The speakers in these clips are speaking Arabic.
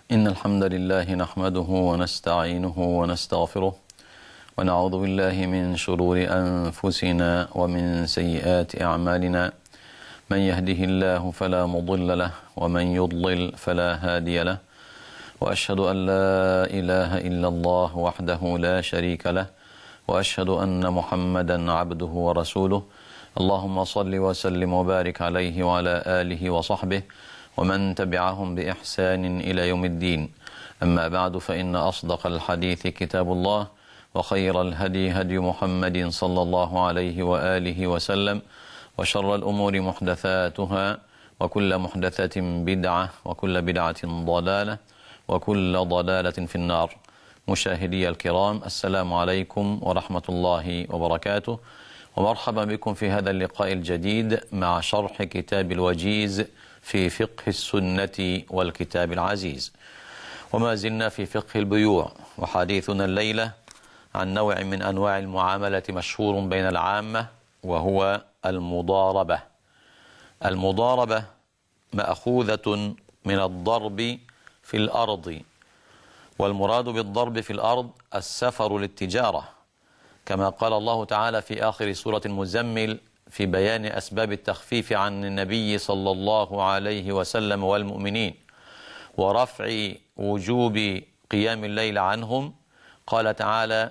إن الحمد لله نحمده ونستعينه ونستغفره ونعوذ بالله من شرور أنفسنا ومن سيئات أعمالنا. من يهده الله فلا مضل له ومن يضلل فلا هادي له، وأشهد أن لا إله إلا الله وحده لا شريك له، وأشهد أن محمدا عبده ورسوله. اللهم صل وسلم وبارك عليه وعلى آله وصحبه ومن تبعهم بإحسان إلى يوم الدين. أما بعد، فإن أصدق الحديث كتاب الله، وخير الهدي هدي محمد صلى الله عليه وآله وسلم، وشر الأمور محدثاتها، وكل محدثة بدعة، وكل بدعة ضلالة، وكل ضلالة في النار. مشاهدي الكرام، السلام عليكم ورحمة الله وبركاته، ومرحبا بكم في هذا اللقاء الجديد مع شرح كتاب الوجيز في فقه السنة والكتاب العزيز. وما زلنا في فقه البيوع، وحديثنا الليلة عن نوع من أنواع المعاملة مشهور بين العامة، وهو المضاربة. المضاربة مأخوذة من الضرب في الأرض، والمراد بالضرب في الأرض السفر للتجارة، كما قال الله تعالى في آخر سورة المزمل في بيان أسباب التخفيف عن النبي صلى الله عليه وسلم والمؤمنين ورفع وجوب قيام الليل عنهم. قال تعالى: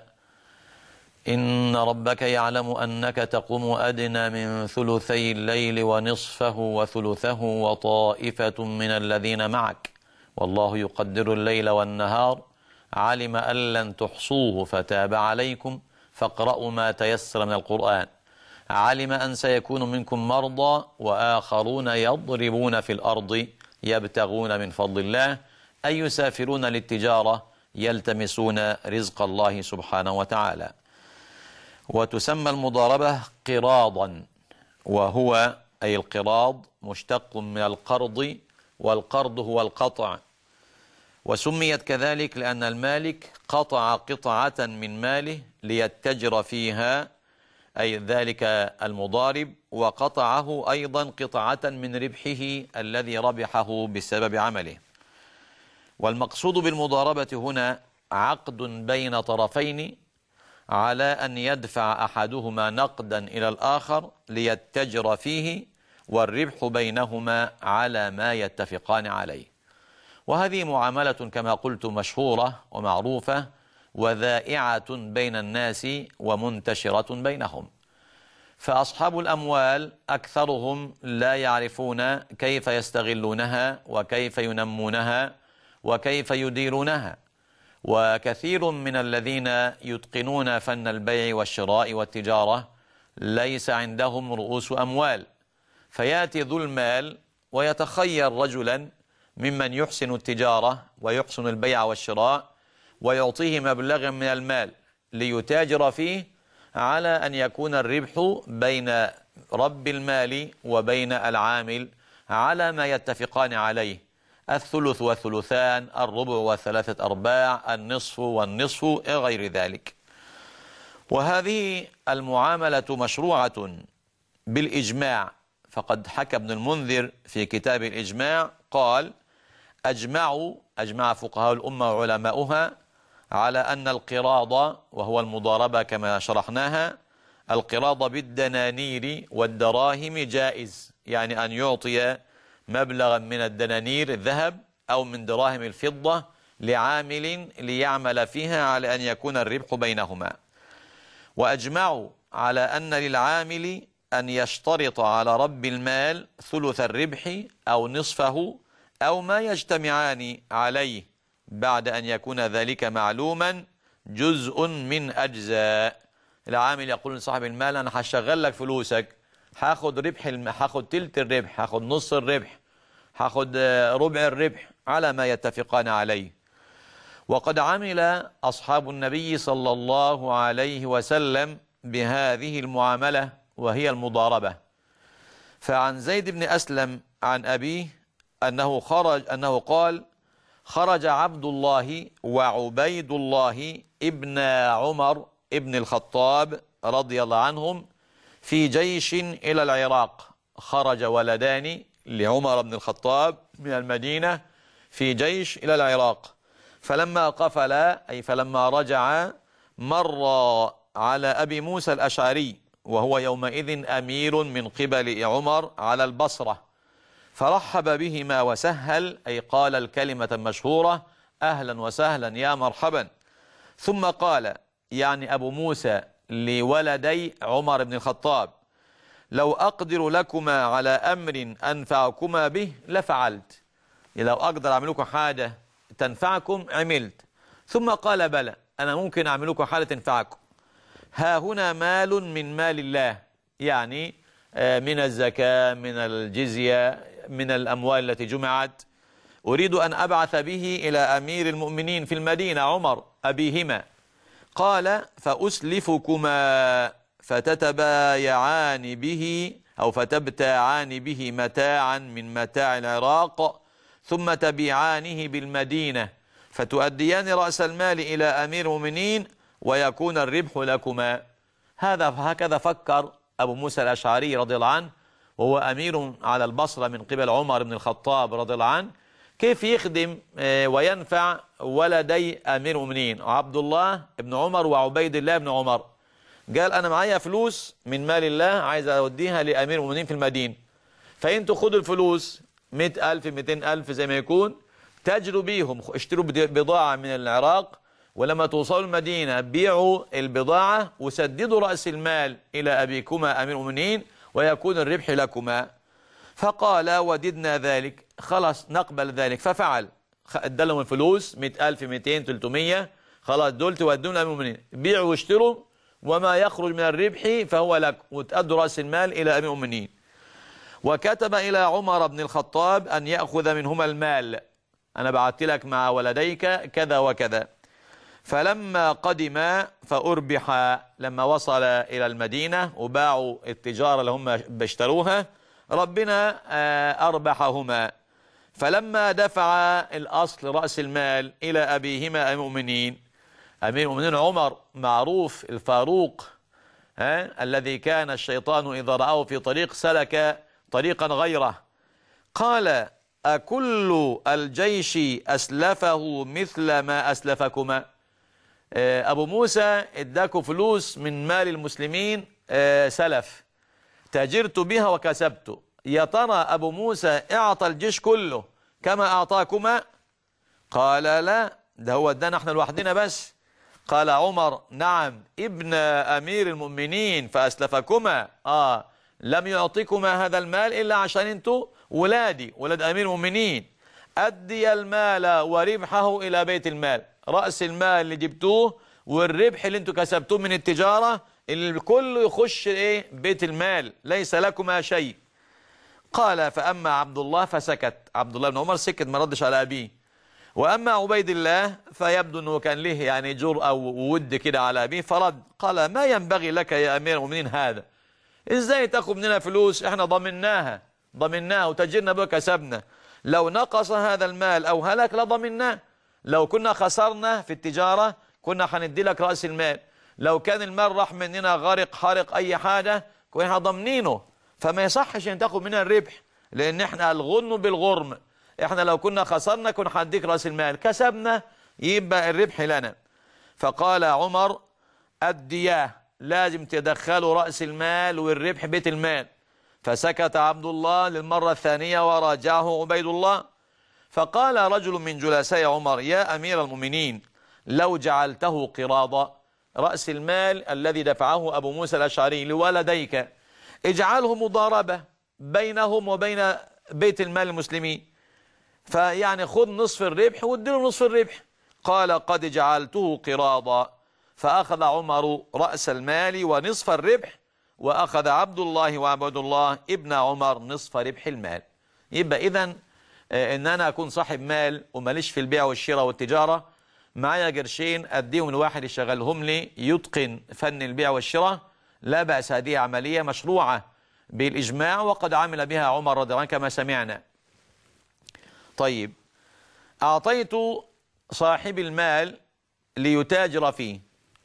إن ربك يعلم أنك تقوم أدنى من ثلثي الليل ونصفه وثلثه وطائفة من الذين معك والله يقدر الليل والنهار علم أن لن تحصوه فتاب عليكم فاقرأوا ما تيسر من القرآن علم أن سيكون منكم مرضى وآخرون يضربون في الأرض يبتغون من فضل الله أي يسافرون للتجارة يلتمسون رزق الله سبحانه وتعالى. وتسمى المضاربة قراضا، وهو أي القراض مشتق من القرض، والقرض هو القطع، وسميت كذلك لأن المالك قطع قطعة من ماله ليتجر فيها، أي ذلك المضارب، وقطعه أيضا قطعة من ربحه الذي ربحه بسبب عمله. والمقصود بالمضاربة هنا عقد بين طرفين على أن يدفع أحدهما نقدا إلى الآخر ليتجر فيه، والربح بينهما على ما يتفقان عليه. وهذه معاملة كما قلت مشهورة ومعروفة وذائعة بين الناس ومنتشرة بينهم، فأصحاب الأموال أكثرهم لا يعرفون كيف يستغلونها وكيف ينمونها وكيف يديرونها، وكثير من الذين يتقنون فن البيع والشراء والتجارة ليس عندهم رؤوس أموال، فيأتي ذو المال ويتخير رجلا ممن يحسن التجارة ويحسن البيع والشراء ويعطيه مبلغا من المال ليتاجر فيه، على أن يكون الربح بين رب المال وبين العامل على ما يتفقان عليه، الثلث والثلثان، الربع والثلاثة أرباع، النصف والنصف غير ذلك. وهذه المعاملة مشروعة بالإجماع، فقد حكى ابن المنذر في كتاب الإجماع قال: أجمع فقهاء الأمة وعلماؤها على أن القراض، وهو المضاربة كما شرحناها، القراض بالدنانير والدراهم جائز، يعني أن يعطي مبلغا من الدنانير الذهب أو من دراهم الفضة لعامل ليعمل فيها على أن يكون الربح بينهما. وأجمعوا على أن للعامل أن يشترط على رب المال ثلث الربح أو نصفه أو ما يجتمعان عليه بعد أن يكون ذلك معلوما جزء من أجزاء. العامل يقول لصاحب المال: أنا هشغل لك فلوسك، هاخد هاخد تلت الربح، هاخد نص الربح، هاخد ربع الربح، على ما يتفقان عليه. وقد عمل أصحاب النبي صلى الله عليه وسلم بهذه المعاملة وهي المضاربة. فعن زيد بن أسلم عن أبيه أنه قال: خرج عبد الله وعبيد الله ابن عمر ابن الخطاب رضي الله عنهم في جيش إلى العراق. خرج ولدان لعمر بن الخطاب من المدينة في جيش إلى العراق، فلما قفل أي فلما رجع مر على أبي موسى الأشعري وهو يومئذ أمير من قبل عمر على البصرة، فرحب بهما وسهل، أي قال الكلمة المشهورة: أهلا وسهلا يا مرحبا. ثم قال، يعني أبو موسى لولدي عمر بن الخطاب: لو أقدر لكما على أمر أنفعكما به لفعلت، لو أقدر أعمل لكم حاجة تنفعكم عملت. ثم قال: بلى، أنا ممكن أعمل لكم حاجة تنفعكم. ها هنا مال من مال الله، يعني من الزكاة، من الجزية، من الأموال التي جمعت، أريد أن أبعث به إلى أمير المؤمنين في المدينة عمر أبيهما. قال: فأسلفكما فتتبايعان به أو فتبتاعان به متاعا من متاع العراق، ثم تبيعانه بالمدينة، فتؤديان رأس المال إلى أمير المؤمنين ويكون الربح لكما. هكذا فكر أبو موسى الأشعري رضي الله عنه، وهو أمير على البصرة من قبل عمر بن الخطاب رضي الله عنه، كيف يخدم وينفع ولدي أمير المؤمنين عبد الله بن عمر وعبيد الله بن عمر. قال: أنا معايا فلوس من مال الله عايز أوديها لأمير المؤمنين في المدينة، فأنتوا خدوا الفلوس 100,000 200,000 زي ما يكون، تجروا بيهم، اشتروا بضاعة من العراق، ولما توصلوا المدينة بيعوا البضاعة وسددوا رأس المال إلى أبيكما أمير المؤمنين ويكون الربح لكما. فقال: وددنا ذلك، خلاص نقبل ذلك. ففعل، ادالهم الفلوس 100,000 200 300، خلاص دول تودون لأمير المؤمنين، بيعوا واشتروا، وما يخرج من الربح فهو لك، وتأدوا رأس المال إلى أمير المؤمنين. وكتب إلى عمر بن الخطاب أن يأخذ منهما المال، أنا بعت لك مع ولديك كذا وكذا. فلما قدم فأربح، لما وصل إلى المدينة وباعوا التجارة اللي هم بيشتروها، ربنا أربحهما. فلما دفع الأصل رأس المال إلى أبيهما المؤمنين، أمير المؤمنين عمر معروف الفاروق، الذي كان الشيطان إذا رآه في طريق سلك طريقا غيره. قال: أكل الجيش أسلفه مثل ما أسلفكما؟ أبو موسى اداكوا فلوس من مال المسلمين سلف، تاجرت بها وكسبت، يا ترى أبو موسى اعطى الجيش كله كما أعطاكما؟ قال: لا، ده هو ادانا احنا لوحدنا بس. قال عمر: نعم، ابن أمير المؤمنين فأسلفكما، لم يعطيكما هذا المال إلا عشان انتوا ولادي، ولاد أمير المؤمنين. أدي المال وربحه إلى بيت المال، رأس المال اللي جبتوه والربح اللي انتوا كسبتوه من التجارة الكل يخش بيت المال، ليس لكما شيء. قال: فأما عبد الله فسكت، عبد الله بن عمر سكت ما ردش على أبيه. وأما عبيد الله فيبدو أنه كان له يعني جرأة وود كده على أبيه، فرد قال: ما ينبغي لك يا أمير المؤمنين هذا، إزاي تاخذ مننا فلوس احنا ضمناها وتجرنا بها كسبنا، لو نقص هذا المال أو هلك لضمناه، لو كنا خسرنا في التجارة كنا هندي لك رأس المال، لو كان المال راح مننا غرق حرق أي حاجة كنا ضامنينه، فما يصحش أن تاخذ مننا الربح، لأن احنا الغن بالغرم، احنا لو كنا خسرنا كنا هنديك رأس المال، كسبنا يبقى الربح لنا. فقال عمر: أدياه، لازم تدخلوا رأس المال والربح بيت المال. فسكت عبد الله للمرة الثانية وراجعه عبيد الله. فقال رجل من جلساء عمر: يا أمير المؤمنين، لو جعلته قراضا، رأس المال الذي دفعه أبو موسى الأشعري لولديك، اجعله مضاربة بينهم وبين بيت المال المسلمين، فيعني خذ نصف الربح واديله نصف الربح. قال: قد جعلته قراضا. فأخذ عمر رأس المال ونصف الربح، وأخذ عبد الله وعبد الله ابن عمر نصف ربح المال. يبقى إذن إن أنا أكون صاحب مال وماليش في البيع والشراء والتجارة، معايا قرشين أديهم لواحد يشغلهم لي يتقن فن البيع والشراء، لا بأس، هذه عملية مشروعة بالإجماع وقد عمل بها عمر رضي الله عنه كما سمعنا. طيب، أعطيت صاحب المال ليتاجر فيه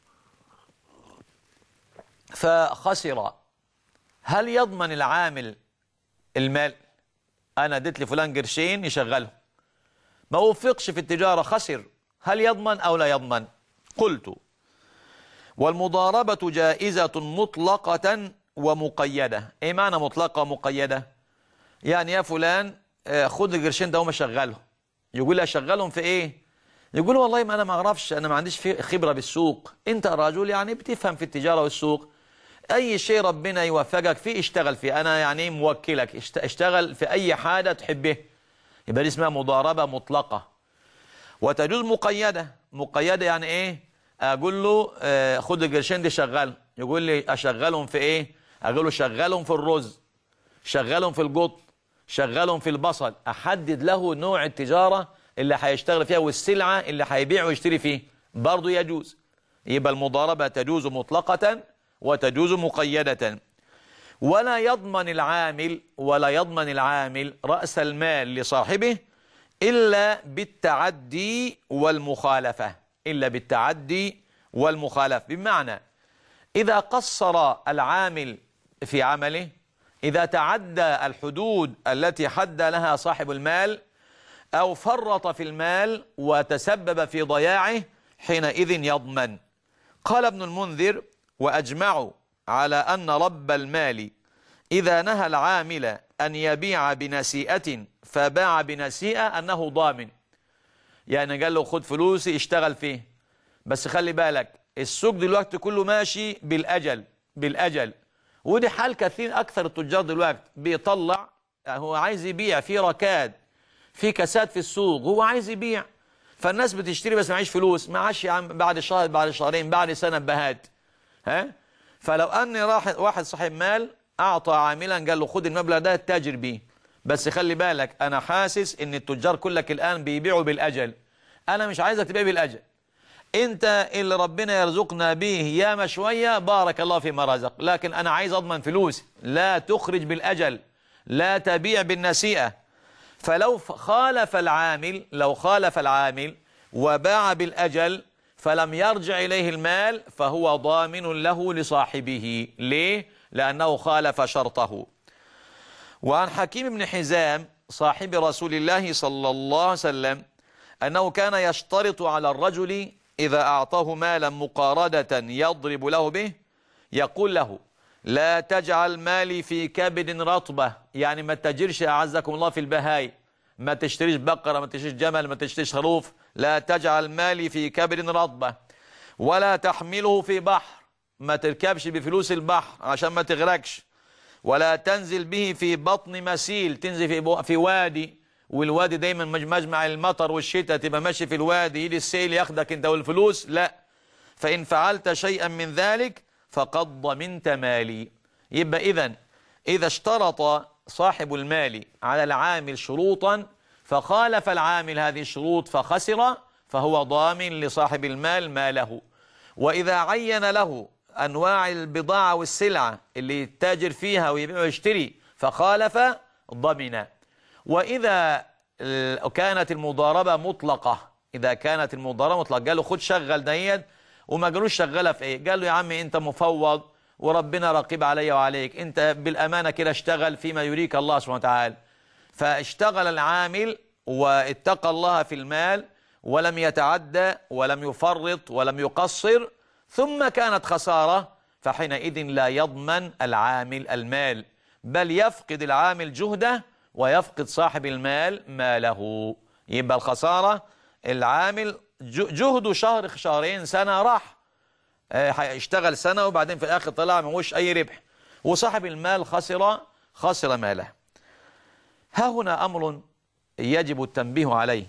فخسر، هل يضمن العامل المال؟ أنا اديت لفلان قرشين يشغله، ما وفقش في التجارة خسر، هل يضمن أو لا يضمن؟ قلت: والمضاربة جائزة مطلقة ومقيدة. ايه معنى مطلقة ومقيدة؟ يعني يا فلان خد القرشين ده وما شغلهم. يقول لي اشغلهم في ايه؟ يقول والله ما انا ما اعرفش، انا ما عنديش في خبرة بالسوق. انت راجل يعني بتفهم في التجارة والسوق، اي شيء ربنا يوفقك فيه اشتغل فيه، انا يعني موكلك اشتغل في اي حاجة تحبه. يبقى دي اسمها مضاربة مطلقة. وتجوز مقيدة. مقيدة يعني ايه؟ اقول له خد القرشين دي شغل، يقول لي اشغلهم في ايه؟ اقول له شغلهم في الرز، شغلهم في القط، شغلهم في البصل. احدد له نوع التجارة اللي هيشتغل فيها والسلعة اللي هيبيع ويشتري فيه، برضه يجوز. يبقى المضاربة تجوز مطلقة وتجوز مقيدة. ولا يضمن العامل رأس المال لصاحبه إلا بالتعدي والمخالفة. بمعنى إذا قصر العامل في عمله، إذا تعدى الحدود التي حد لها صاحب المال، أو فرط في المال وتسبب في ضياعه، حينئذ يضمن. قال ابن المنذر: وأجمعوا على أن رب المال إذا نهى العامل أن يبيع بنسيئة فباع بنسيئة أنه ضامن. يعني قال له خد فلوسي اشتغل فيه، بس خلي بالك السوق دلوقتي كله ماشي بالأجل. ودي حال كثير. أكثر التجار دلوقتي بيطلع، هو عايز يبيع في ركاد، في كساد في السوق، هو عايز يبيع، فالناس بتشتري بس معيش فلوس، معاش يا عم، بعد شهر بعد شهرين بعد سنة بهات. فلو أن واحد صاحب مال أعطى عاملا قال له خد المبلغ ده تاجر بيه، بس خلي بالك أنا حاسس إن التجار كلك الآن بيبيعوا بالأجل، أنا مش عايزك تبيع بالأجل، أنت اللي ربنا يرزقنا به ياما شوية بارك الله فيما رزق، لكن أنا عايز أضمن فلوسي، لا تخرج بالأجل، لا تبيع بالنسيئة. فلو خالف العامل وباع بالأجل فلم يرجع إليه المال فهو ضامن له لصاحبه. ليه؟ لأنه خالف شرطه. وعن حكيم بن حزام صاحب رسول الله صلى الله عليه وسلم أنه كان يشترط على الرجل إذا أعطاه مالا مقاردة يضرب له به، يقول له: لا تجعل مالي في كبد رطبة. يعني ما تتاجرش أعزكم الله في البهاي، ما تشتريش بقرة، ما تشتريش جمل، ما تشتريش خروف. لا تجعل مالي في كبد رطبة. ولا تحمله في بحر، ما تركبش بفلوس البحر عشان ما تغرقش. ولا تنزل به في بطن مسيل، تنزل في وادي، والوادي دايما مجمع المطر والشتاء، تبقى ماشي في الوادي يجي السيل ياخدك انت والفلوس، لا. فإن فعلت شيئا من ذلك فقد ضمنت مالي. يبقى إذا اشترط صاحب المال على العامل شروطا فخالف العامل هذه الشروط فخسر، فهو ضامن لصاحب المال ماله. وإذا عين له أنواع البضاعة والسلعة اللي يتاجر فيها ويبيع ويشتري فخالف ضمن. وإذا كانت المضاربة مطلقة، قال له خد شغل ديت، وما قالوش شغلها في ايه، قال له يا عمي انت مفوض وربنا رقيب علي وعليك، انت بالامانه كده اشتغل فيما يريك الله سبحانه وتعالى. فاشتغل العامل واتقى الله في المال ولم يتعدى ولم يفرط ولم يقصر، ثم كانت خساره، فحينئذ لا يضمن العامل المال، بل يفقد العامل جهده ويفقد صاحب المال ماله. يبقى الخساره العامل جهده شهر شهرين سنة راح، هيشتغل سنة وبعدين في الآخر طلع ماهوش أي ربح، وصاحب المال خسر ماله. ها هنا أمر يجب التنبيه عليه،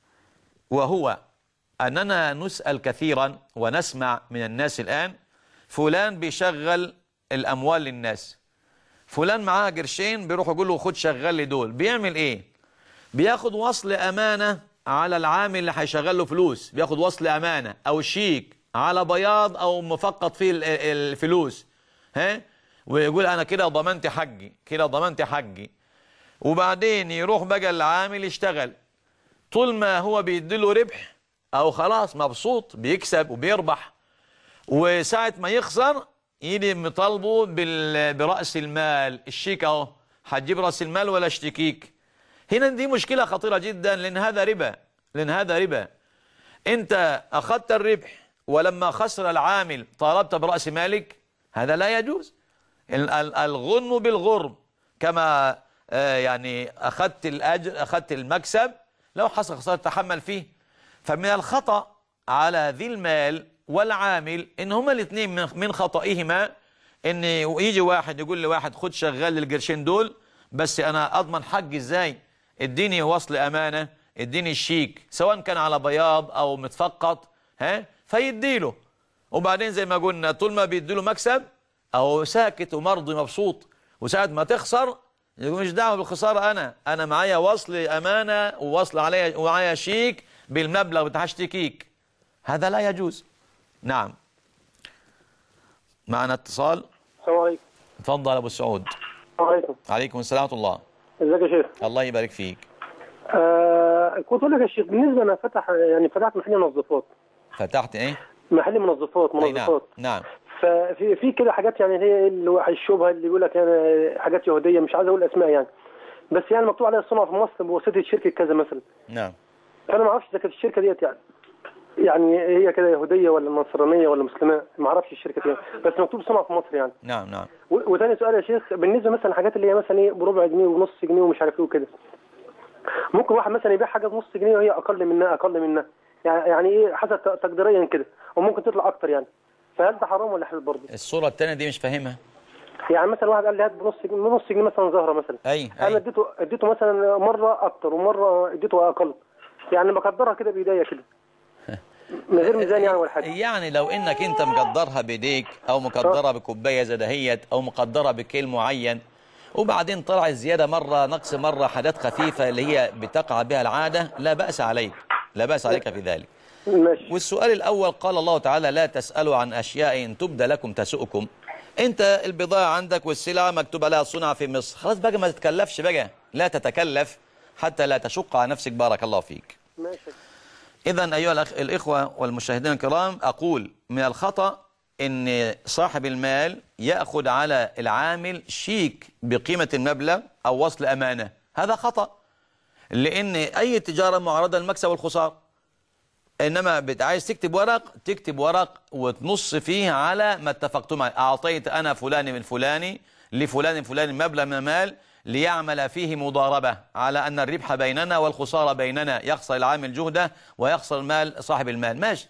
وهو أننا نسأل كثيرا ونسمع من الناس الآن: فلان بيشغل الأموال للناس، فلان معاه قرشين بيروح يقول له خد شغل لي دول. بيعمل إيه؟ بياخد وصل أمانة على العامل اللي هيشغل له فلوس، بياخد وصل أمانة أو شيك على بياض أو مفقط فيه الفلوس، ويقول أنا كده ضمنت حقي، وبعدين يروح بقى العامل يشتغل، طول ما هو بيديله ربح أو خلاص مبسوط بيكسب وبيربح، وساعة ما يخسر يجي مطالبه برأس المال، الشيك أهو، هتجيب رأس المال ولا اشتكيك؟ هنا دي مشكلة خطيرة جدا، لأن هذا ربا، لأن هذا ربا. أنت أخذت الربح ولما خسر العامل طالبت برأس مالك، هذا لا يجوز. الغنم بالغرم، كما يعني أخذت الأجر، أخذت المكسب، لو حصل خسارة تحمل فيه. فمن الخطأ على ذي المال والعامل إن هما الاثنين من خطئهما إن يجي واحد يقول لواحد خد شغال القرشين دول، بس أنا أضمن حقي إزاي؟ اديني وصل أمانة، اديني الشيك سواء كان على بياض أو متفقط، فيديله. وبعدين زي ما قلنا طول ما بيديله مكسب أو ساكت ومرضي مبسوط، وساعة ما تخسر يقول مش دعوة بالخسارة، أنا معايا وصل أمانة ووصل عليا ومعايا شيك بالمبلغ بتاع اشتكيك. هذا لا يجوز. نعم. معنا اتصال. السلام عليكم. اتفضل أبو سعود. السلام عليكم. عليكم السلام ورحمة الله. ازيك يا شيخ؟ الله يبارك فيك. كنت اقول لك يا شيخ، بالنسبه انا فتحت محل منظفات. فتحت ايه؟ محل منظفات. نعم. ففي كده حاجات يعني هي الشبهه اللي بيقول لك يعني حاجات يهوديه، مش عايز اقول اسماء يعني، بس يعني مكتوب عليها الصنع في مصر بواسطه شركه كذا مثلا. نعم. فانا ما اعرفش اذا كانت الشركه ديت يعني هي كده يهوديه ولا نصرانيه ولا مسلمه، ما اعرفش الشركه دي، بس مكتوب صنع في مصر يعني. نعم. وثاني سؤال يا شيخ، بالنسبه مثلا الحاجات اللي هي مثلا ايه بربع جنيه ونص جنيه ومش عارف ايه وكده، ممكن واحد مثلا يبيع حاجه بنص جنيه وهي اقل منها يعني ايه حسب تقديريا كده، وممكن تطلع اكتر يعني، فهل ده حرام ولا حلال برضه؟ الصورة الثانية دي مش فاهمها. يعني مثلا واحد قال لي هات بنص جنيه مثلا زهره مثلا، انا اديته مثلا مره اكتر ومره اديته اقل، يعني بقدرها كده بايديا كده من غير ميزان يعني ولا حاجه. يعني لو انك انت مقدرها بايديك او مقدرها بكوبايه زي دهيت او مقدرها بكيل معين، وبعدين طلع الزياده مره نقص مره حاجات خفيفه اللي هي بتقع بها العاده، لا باس عليك، لا باس عليك في ذلك. ماشي. والسؤال الاول قال الله تعالى لا تسالوا عن اشياء ان تبدى لكم تسؤكم. انت البضاعه عندك والسلعه مكتوب لها صنع في مصر، خلاص بقى ما تتكلفش بقى، لا تتكلف حتى لا تشق على نفسك. بارك الله فيك. ماشي. إذن أيها الإخوة والمشاهدين الكرام، أقول من الخطأ أن صاحب المال يأخذ على العامل شيك بقيمة المبلغ أو وصل أمانة، هذا خطأ، لأن أي تجارة معرضة للمكسب والخسارة. إنما عايز تكتب ورق وتنص فيه على ما اتفقتم عليه. أعطيت أنا فلان من فلاني لفلان فلان مبلغ من المال ليعمل فيه مضاربة على أن الربح بيننا والخسارة بيننا، يخسر العامل جهده ويخسر المال صاحب المال، ماشي.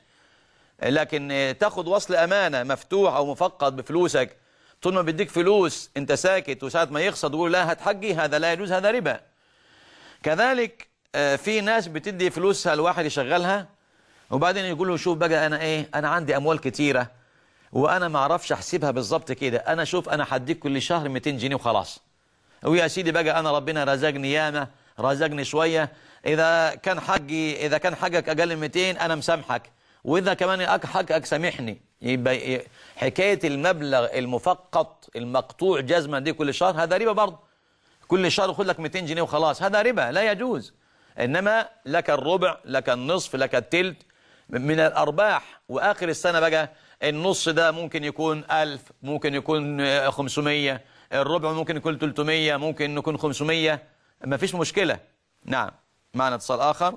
لكن تاخد وصل أمانة مفتوح أو مفقد بفلوسك، طول ما بديك فلوس أنت ساكت، وساعة ما يخسر تقول لا هات حقي، هذا لا يجوز، هذا ربا. كذلك في ناس بتدي فلوسها لواحد يشغلها، وبعدين يقول له شوف بقى أنا عندي أموال كتيرة وأنا ما أعرفش أحسبها بالظبط كده، أنا شوف أنا هديك كل شهر 200 جنيه وخلاص، ويا سيدي بقى أنا ربنا رزقني ياما، رزقني شوية، إذا كان حقك أقل من 200 أنا مسامحك، وإذا كمان حقك سامحني. يبقى حكاية المبلغ المفقط المقطوع جزما دي كل شهر، هذا ربا برضه. كل شهر خد لك 200 جنيه وخلاص، هذا ربا لا يجوز. إنما لك الربع، لك النصف، لك التلت من الأرباح، وآخر السنة بقى النص ده ممكن يكون 1000، ممكن يكون 500، الربع ممكن يكون 300، ممكن يكون 500، ما فيش مشكلة. نعم. معنا اتصال آخر.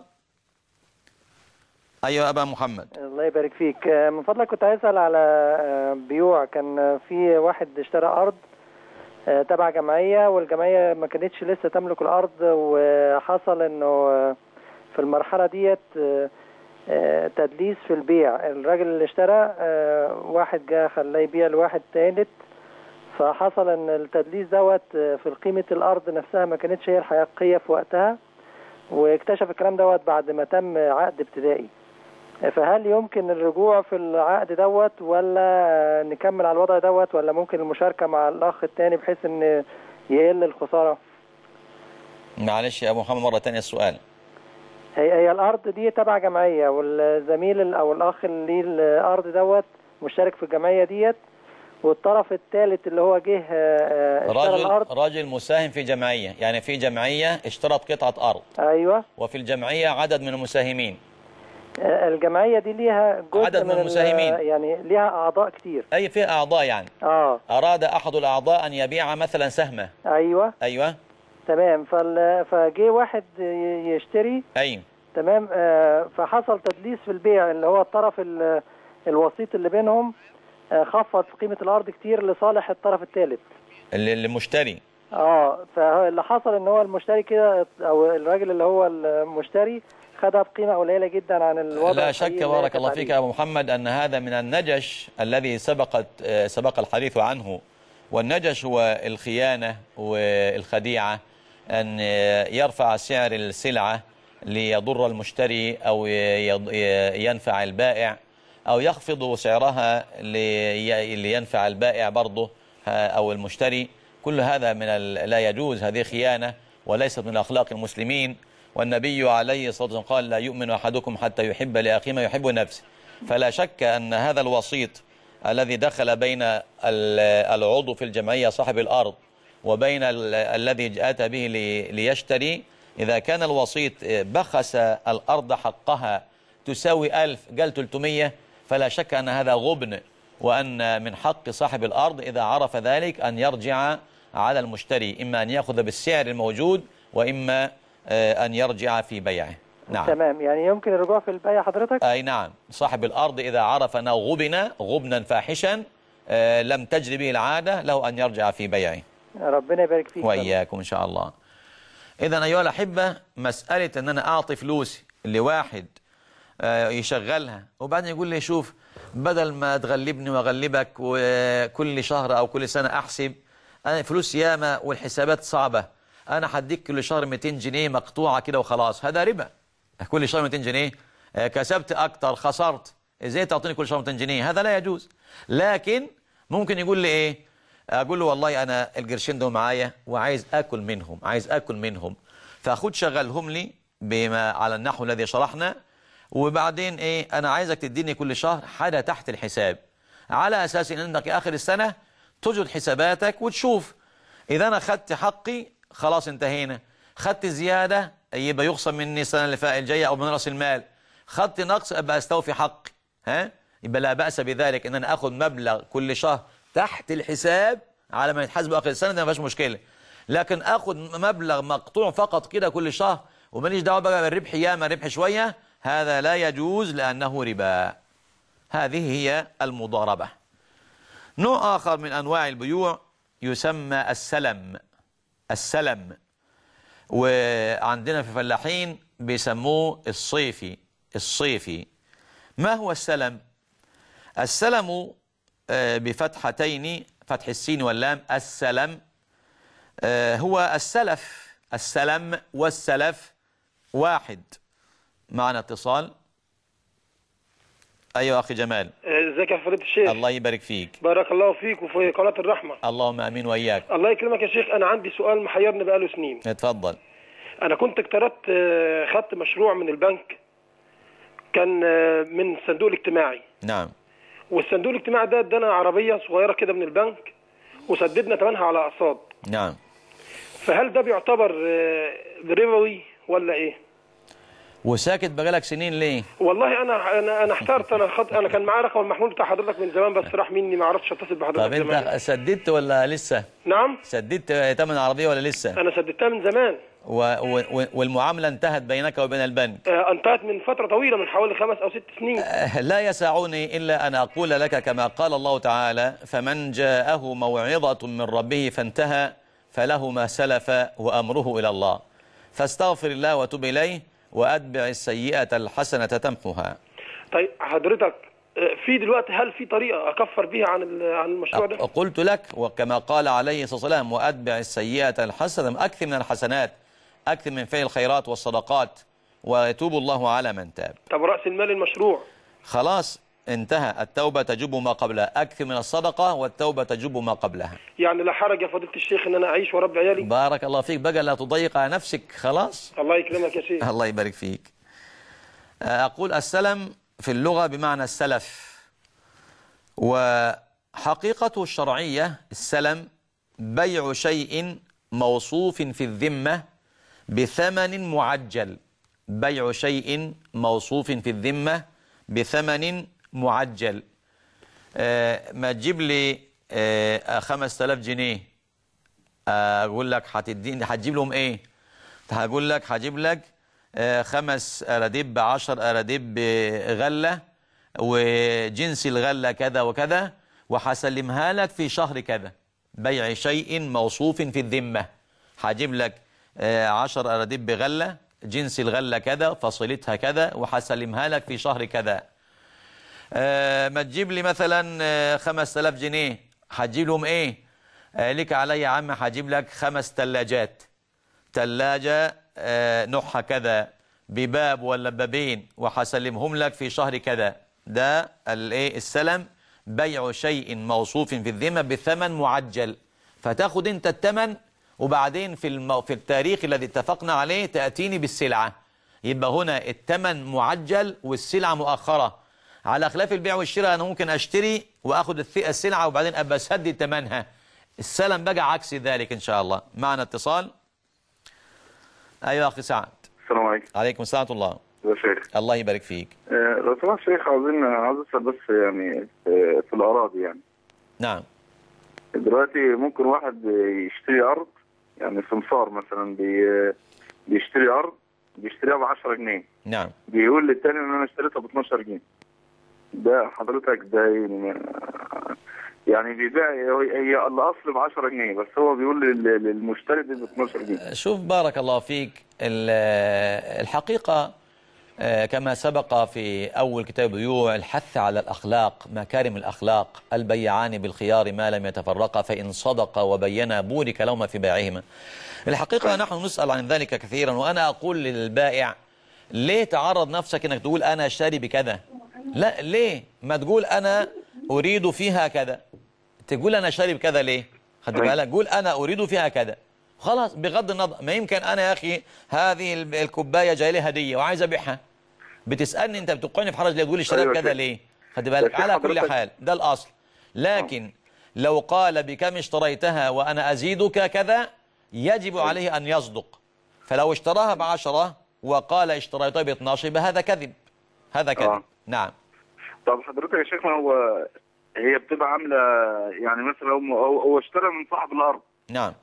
أيوة أبا محمد. الله يبارك فيك، من فضلك كنت عايز أسأل على بيوع. كان في واحد اشترى أرض تبع جمعية، والجمعية ما كانتش لسه تملك الأرض، وحصل إنه في المرحلة ديت تدليس في البيع. الراجل اللي اشترى واحد جاء خلاه يبيع لواحد ثالث، فحصل ان التدليس دوت في قيمة الارض نفسها ما كانتش هي الحقيقية في وقتها، واكتشف الكلام دوت بعد ما تم عقد ابتدائي. فهل يمكن الرجوع في العقد دوت، ولا نكمل على الوضع دوت، ولا ممكن المشاركة مع الاخ الثاني بحيث ان يقل الخسارة؟ معلش يا ابو محمد مرة ثانية السؤال. هي الارض دي تبع جمعية، والزميل او الاخ اللي ليه الارض دوت مشترك في الجمعية ديت، والطرف الثالث اللي هو جه اشترى الارض. راجل مساهم في جمعية، يعني في جمعية اشترت قطعة ارض. ايوه. وفي الجمعية عدد من المساهمين. الجمعية دي ليها جزء عدد من المساهمين، يعني ليها اعضاء كتير. اي فيها اعضاء يعني. اراد احد الاعضاء ان يبيع مثلا سهمه. ايوه تمام. فجه واحد يشتري. ايوه. تمام. فحصل تدليس في البيع، اللي هو الطرف الوسيط اللي بينهم خفض في قيمة الأرض كتير لصالح الطرف الثالث المشتري. فاللي حصل ان هو المشتري كده، او الراجل اللي هو المشتري، خدها بقيمة قليلة جدا عن الوضع. لا شك بارك الله فيك يا أبو محمد أن هذا من النجش الذي سبق الحديث عنه. والنجش هو الخيانة والخديعة، أن يرفع سعر السلعة ليضر المشتري أو ينفع البائع، أو يخفض سعرها لينفع البائع برضه أو المشتري. كل هذا لا يجوز، هذه خيانة وليست من أخلاق المسلمين. والنبي عليه الصلاة والسلام قال: لا يؤمن أحدكم حتى يحب لأخيه ما يحب نفسه. فلا شك أن هذا الوسيط الذي دخل بين العضو في الجمعية صاحب الأرض وبين الذي أتى به ليشتري، إذا كان الوسيط بخس الأرض حقها تساوي 1000 قال 300، فلا شك أن هذا غبن، وأن من حق صاحب الأرض إذا عرف ذلك أن يرجع على المشتري، إما أن يأخذ بالسعر الموجود وإما أن يرجع في بيعه. نعم تمام، يعني يمكن الرجوع في البيع حضرتك؟ أي نعم. صاحب الأرض إذا عرف أنه غبنا فاحشا لم تجري به العادة، له أن يرجع في بيعه. ربنا يبارك فيك وإياكم إن شاء الله. إذن أيها الأحبة، مسألة أن أنا أعطي فلوسي لواحد يشغلها وبعدين يقول لي: شوف، بدل ما تغلبني وأغلبك وكل شهر أو كل سنة أحسب، أنا فلوس ياما والحسابات صعبة، أنا هديك كل شهر 200 جنيه مقطوعة كده وخلاص. هذا ربا. كل شهر 200 جنيه، كسبت أكتر خسرت، إزاي تعطيني كل شهر 200 جنيه؟ هذا لا يجوز. لكن ممكن يقول لي إيه؟ أقول له: والله أنا القرشين دول معايا وعايز آكل منهم، فأخد شغلهم لي بما على النحو الذي شرحنا، وبعدين إيه، أنا عايزك تديني كل شهر حاجة تحت الحساب، على أساس إن أنك آخر السنة تجد حساباتك وتشوف إذا أنا خدت حقي خلاص انتهينا، خدت زيادة يبقى يخصم مني السنة اللي الجاية أو من رأس المال، خدت نقص أبقى أستوفي حقي. يبقى لا بأس بذلك إن أنا أخذ مبلغ كل شهر تحت الحساب على ما يتحاسب آخر السنة، ده ما فيهاش مشكلة. لكن أخذ مبلغ مقطوع فقط كده كل شهر وماليش دعوة بقى بالربح، ياما ربح شوية، هذا لا يجوز لأنه ربا. هذه هي المضاربة. نوع آخر من أنواع البيوع يسمى السلم، وعندنا في فلاحين بيسموه الصيفي. ما هو السلم؟ السلم بفتحتين، فتح السين واللام، السلم هو السلم والسلف واحد. معنا اتصال. أيوة أخي جمال. ازيك يا فضيلة الشيخ؟ الله يبارك فيك. بارك الله فيك وفي قناة الرحمة. اللهم آمين وإياك. الله يكرمك يا شيخ. أنا عندي سؤال محيرني بقاله سنين. اتفضل. أنا كنت خدت مشروع من البنك، كان من الصندوق الاجتماعي. نعم. والصندوق الاجتماعي ده ادانا عربية صغيرة كده من البنك وسددنا ثمنها على أقساط. نعم. فهل ده بيعتبر ربوي ولا إيه؟ وساكت بقالك سنين ليه؟ والله انا احترت. انا كان معايا رقم المحمول بتاع حضرتك من زمان، بس راح مني، ما عرفتش اتصل بحضرتك. طب انت سددت ولا لسه؟ نعم. سددت ثمن عربيه ولا لسه؟ انا سددتها من زمان. والمعامله انتهت بينك وبين البنك؟ انتهت من فتره طويله، من حوالي 5 أو 6 سنين. لا يسعني الا ان اقول لك كما قال الله تعالى: فمن جاءه موعظه من ربه فانتهى فله ما سلف وامره الى الله فاستغفر الله وتب اليه وأتبع السيئة الحسنة تمحها. طيب حضرتك، في دلوقتي هل في طريقة أكفر بها عن المشروع ده؟ قلت لك وكما قال عليه الصلاة والسلام: وأتبع السيئة الحسنة. أكثر من الحسنات، أكثر من فعل الخيرات والصدقات، ويتوب الله على من تاب. طب رأس المال المشروع خلاص انتهى، التوبة تجب ما قبلها، أكثر من الصدقة والتوبة تجب ما قبلها. يعني لا حرج يا فضيلة الشيخ إن أنا أعيش وأربي عيالي؟ بارك الله فيك. بقى لا تضيق على نفسك. خلاص. الله يكرمك يا شيخ. الله يبارك فيك. أقول السلم في اللغة بمعنى السلف، وحقيقته الشرعية السلم بيع شيء موصوف في الذمة بثمن معجل. بيع شيء موصوف في الذمة بثمن معجل. ما تجيب لي 5000 جنيه، أقول لك هتجيب لهم إيه؟ هقول لك هجيب لك 5 أراديب 10 أراديب غلة وجنس الغلة كذا وكذا، وحسلمها لك في شهر كذا. بيع شيء موصوف في الذمة، هجيب لك 10 أراديب بغلة، جنس الغلة كذا، فصيلتها كذا، وحسلمها لك في شهر كذا. ما تجيب لي مثلا 5000 جنيه، هتجيب لهم ايه؟ لك علي يا عم هجيب لك 5 ثلاجات، ثلاجة نوعها كذا بباب ولا بابين، وحسلمهم لك في شهر كذا. ده الايه؟ السلم، بيع شيء موصوف في الذمة بثمن معجل، فتاخد انت الثمن، وبعدين في التاريخ الذي اتفقنا عليه تأتيني بالسلعة. يبقى هنا الثمن معجل والسلعة مؤخرة، على خلاف البيع والشراء. أنا ممكن أشتري وأخذ السلعة وبعدين أبقى أسدد ثمنها. السلم بقى عكس ذلك إن شاء الله. معنا اتصال. أيوة أخي سعد. السلام عليكم. عليكم السلام ورحمة الله. يا شيخ الله يبارك فيك. لو سمحت شيخ، عاوز اسال بس يعني في الاراضي يعني. نعم. دلوقتي ممكن واحد يشتري ارض، يعني سمسار مثلا بيشتري ارض، بيشتريها ب 10 جنيه. نعم. بيقول للتاني ان انا اشتريتها ب 12 جنيه. ده حضرتك ده يعني بيبيع، هي الاصل ب 10 جنيه، بس هو بيقول للمشتري ب 12 جنيه. شوف بارك الله فيك، الحقيقة كما سبق في أول كتاب بيوع الحث على الأخلاق، مكارم الأخلاق، البيعان بالخيار ما لم يتفرقا فإن صدقا وبينا بورك لهما في بيعهما. الحقيقة نحن نسأل عن ذلك كثيرا، وأنا أقول للبائع ليه تعرض نفسك أنك تقول أنا أشتري بكذا؟ لا، ليه ما تقول أنا أريد فيها كذا؟ تقول أنا أشتري بكذا ليه؟ خد بالك، قول أنا أريد فيها كذا، خلاص. بغض النظر، ما يمكن أنا يا أخي هذه الكوباية جاي لي هدية وعايز أبيعها، بتسألني أنت بتوقعني في حرج ليه؟ تقول لي اشتريت كذا ليه؟ خد بالك. على كل حال ده الأصل. لكن لو قال بكم اشتريتها وأنا أزيدك كذا، يجب عليه أن يصدق. فلو اشتراها ب10 وقال اشتريتها ب12 يبقى هذا كذب، هذا كذب. نعم. طب حضرتك يا شيخنا، هي بتبقى عامله يعني مثلا هو اشترى من صاحب الارض. نعم.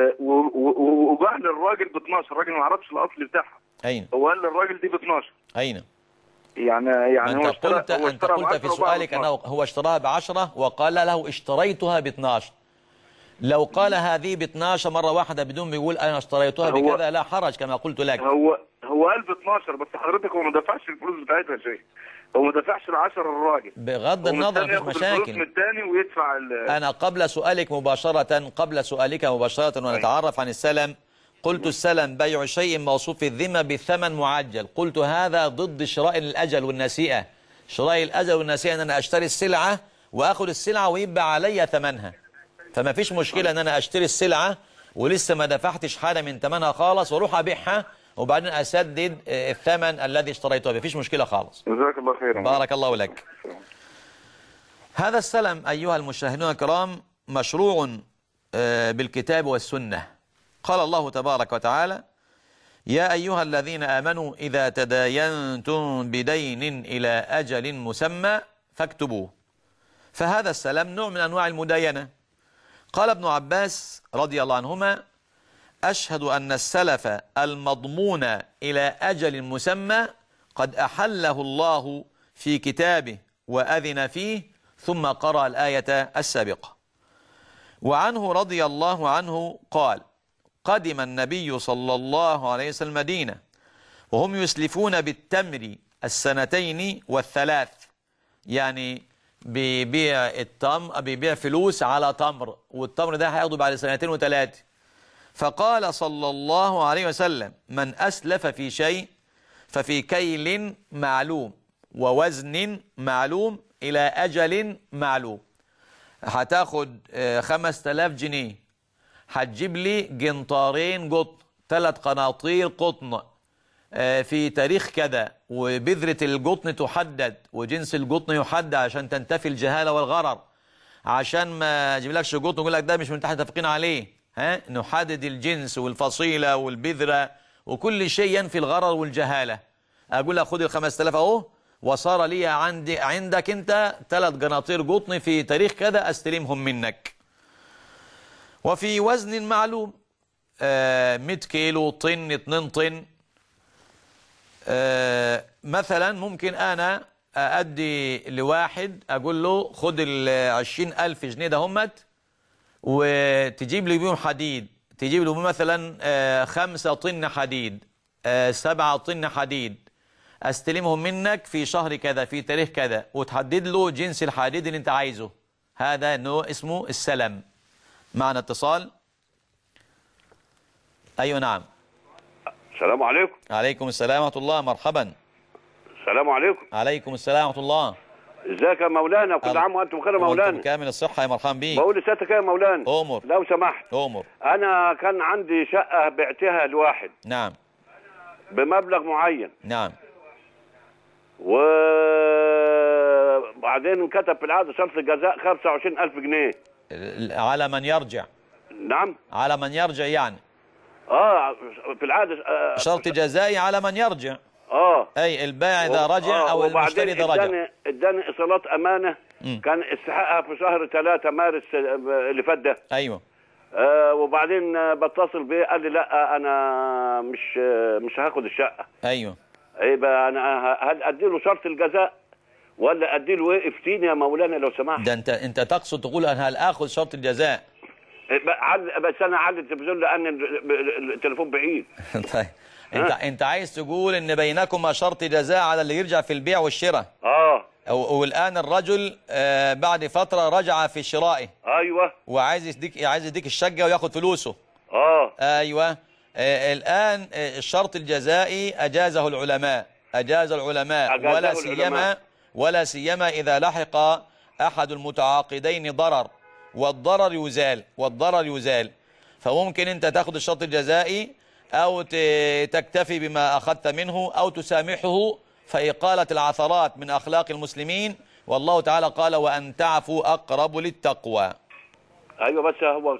وباع للراجل ب 12، الراجل ما عرفش الاصل بتاعها. أين؟ هو قال للراجل دي ب 12. أين؟ يعني أنت قلت في سؤالك أنه هو اشتراها ب10 وقال له اشتريتها ب12. لو قال هذه ب12 مرة واحدة بدون ما يقول أنا اشتريتها بكذا لا حرج كما قلت لك. هو قال ب12، بس حضرتك هو ما دفعش الفلوس بتاعتها شيء، هو ما دفعش ال10 الراجل. بغض النظر مفيش مشاكل. من الثاني ويدفع أنا قبل سؤالك مباشرة ونتعرف عن السلم، قلت السلم بيع شيء موصوف في الذمة بثمن معجل. قلت هذا ضد شراء الأجل والنسيئة. شراء الأجل والنسيئة أن أنا أشتري السلعة وأخذ السلعة ويبقى علي ثمنها، فما فيش مشكلة أن أنا أشتري السلعة ولسه ما دفعتش حاجة من ثمنها خالص وأروح أبيعها وبعدين أسدد الثمن الذي اشتريته به، فيش مشكلة خالص. جزاك الله خيرا. بارك الله لك. هذا السلم أيها المشاهدون الكرام مشروع بالكتاب والسنة. قال الله تبارك وتعالى: يا أيها الذين آمنوا إذا تداينتم بدين إلى أجل مسمى فاكتبوه. فهذا السلم نوع من أنواع المداينة. قال ابن عباس رضي الله عنهما: أشهد أن السلف المضمون إلى أجل مسمى قد أحله الله في كتابه وأذن فيه، ثم قرأ الآية السابقة. وعنه رضي الله عنه قال: قدم النبي صلى الله عليه وسلم المدينة وهم يسلفون بالتمر 2 و3، يعني بيبيع فلوس على تمر، والتمر ده هياخده بعد 2 و3. فقال صلى الله عليه وسلم: من أسلف في شيء ففي كيل معلوم ووزن معلوم إلى أجل معلوم. هتاخد 5000 جنيه، هتجيب لي جنطارين قطن، 3 قناطير قطن في تاريخ كذا، وبذرة القطن تحدد وجنس القطن يحدد عشان تنتفي الجهالة والغرر، عشان ما اجيبلكش قطن يقول لك ده مش من تحت متفقين عليه. نحدد الجنس والفصيلة والبذرة وكل شيء ينفي الغرر والجهالة. أقول لك خد 5000 أهو، وصار لي عندك أنت 3 قناطير قطن في تاريخ كذا أستلمهم منك. وفي وزن معلوم 100 كيلو، طن، 2 طن. مثلا ممكن أنا أدي لواحد أقول له خد ال20,000 جنيه ده همت وتجيب لي بيهم حديد، تجيب له مثلا 5 طن حديد، 7 طن حديد، استلمهم منك في شهر كذا في تاريخ كذا، وتحدد له جنس الحديد اللي انت عايزه. هذا نوع اسمه السلم. معنا اتصال. ايوه نعم. السلام عليكم. عليكم السلام ورحمة الله. مرحبا. السلام عليكم. عليكم السلام ورحمة الله. ازيك يا مولانا؟ كل عام وانتم بخير يا مولانا. وانتم كامل الصحة يا مرحبا بيك. بقول لسيادتك يا مولانا أمر لو سمحت. أمر. انا كان عندي شقة بعتها لواحد نعم بمبلغ معين، نعم، وبعدين كتب في العقد شرط الجزاء 25,000 جنيه. على من يرجع. نعم على من يرجع يعني. في العقد شرط جزائي على من يرجع. أي البائع إذا رجع أو المشتري إذا رجع. اداني إيصالات أمانة كان استحقها في شهر 3 مارس اللي فات ده. أيوه. وبعدين بتصل بيه قال لي لا أنا مش هاخد الشقة. أيوه. يبقى أنا هل أدي له شرط الجزاء ولا أدي له إيه؟ افتيني يا مولانا لو سمحت. ده أنت تقصد تقول أنا هل آخذ شرط الجزاء؟ بس أنا علي التلفزيون لأن التليفون بعيد. طيب انت عايز تقول ان بينكما شرط جزاء على اللي يرجع في البيع والشراء. والان الرجل بعد فتره رجع في شرائه. ايوه. وعايز يديك الشقه وياخد فلوسه. ايوه. الان الشرط الجزائي اجازه العلماء. ولا سيما اذا لحق احد المتعاقدين ضرر والضرر يزال فممكن انت تاخد الشرط الجزائي أو تكتفي بما أخذت منه أو تسامحه، فإقالة العثرات من أخلاق المسلمين، والله تعالى قال وأن تعفوا أقرب للتقوى. أيوة بس هو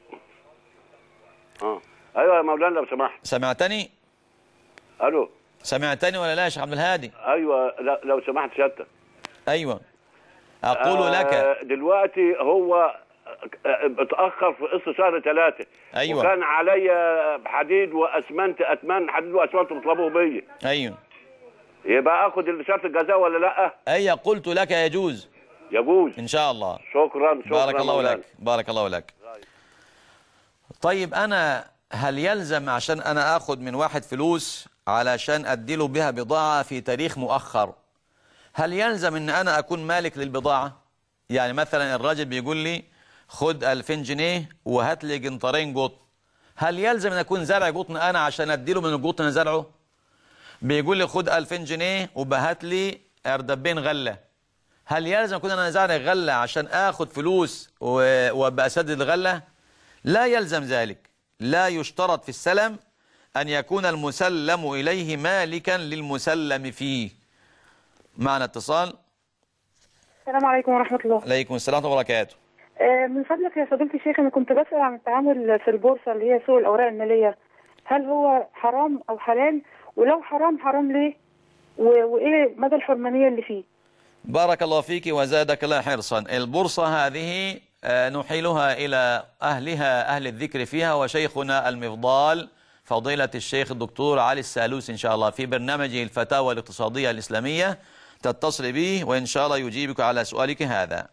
أيوة يا مولانا لو سمحت. سمعتني؟ ألو سمعتني ولا لا يا شيخ عبد الهادي؟ أيوة لو سمحت سيادتك. أيوة أقول لك دلوقتي هو اتأخر في قسط شهر 3. أيوة. وكان عليا حديد وأسمنت حديد وأسمنت بيطلبوه بيا. أيوة. يبقى آخد شرط الجزاء ولا لأ؟ أي قلت لك يجوز إن شاء الله. شكرا بارك الله لك. بارك الله لك. طيب أنا هل يلزم عشان أنا آخد من واحد فلوس علشان أديله بها بضاعة في تاريخ مؤخر، هل يلزم أن أنا أكون مالك للبضاعة؟ يعني مثلا الراجل بيقول لي خد 2000 جنيه وهات لي جنطرين قطن، هل يلزم ان اكون زرع قطن انا عشان اديله من القطن اللي زرعه؟ بيقول لي خد 2000 جنيه وبهات لي اردبين غله، هل يلزم اكون انا زارع غله عشان اخد فلوس وابقى اسدد الغله؟ لا يلزم ذلك. لا يشترط في السلم ان يكون المسلم اليه مالكا للمسلم فيه. معنا اتصال. السلام عليكم ورحمه الله. عليكم السلام ورحمه الله وبركاته. من فضلك يا فضيلة الشيخ، أنا كنت بسأل عن التعامل في البورصة اللي هي سوق الأوراق المالية، هل هو حرام أو حلال؟ ولو حرام ليه؟ وإيه مدى الحرمانية اللي فيه؟ بارك الله فيك وزادك الله حرصا. البورصة هذه نحيلها إلى أهلها أهل الذكر فيها، وشيخنا المفضال فضيلة الشيخ الدكتور علي السالوسي إن شاء الله في برنامجه الفتاوى الاقتصادية الإسلامية، تتصل به وإن شاء الله يجيبك على سؤالك هذا.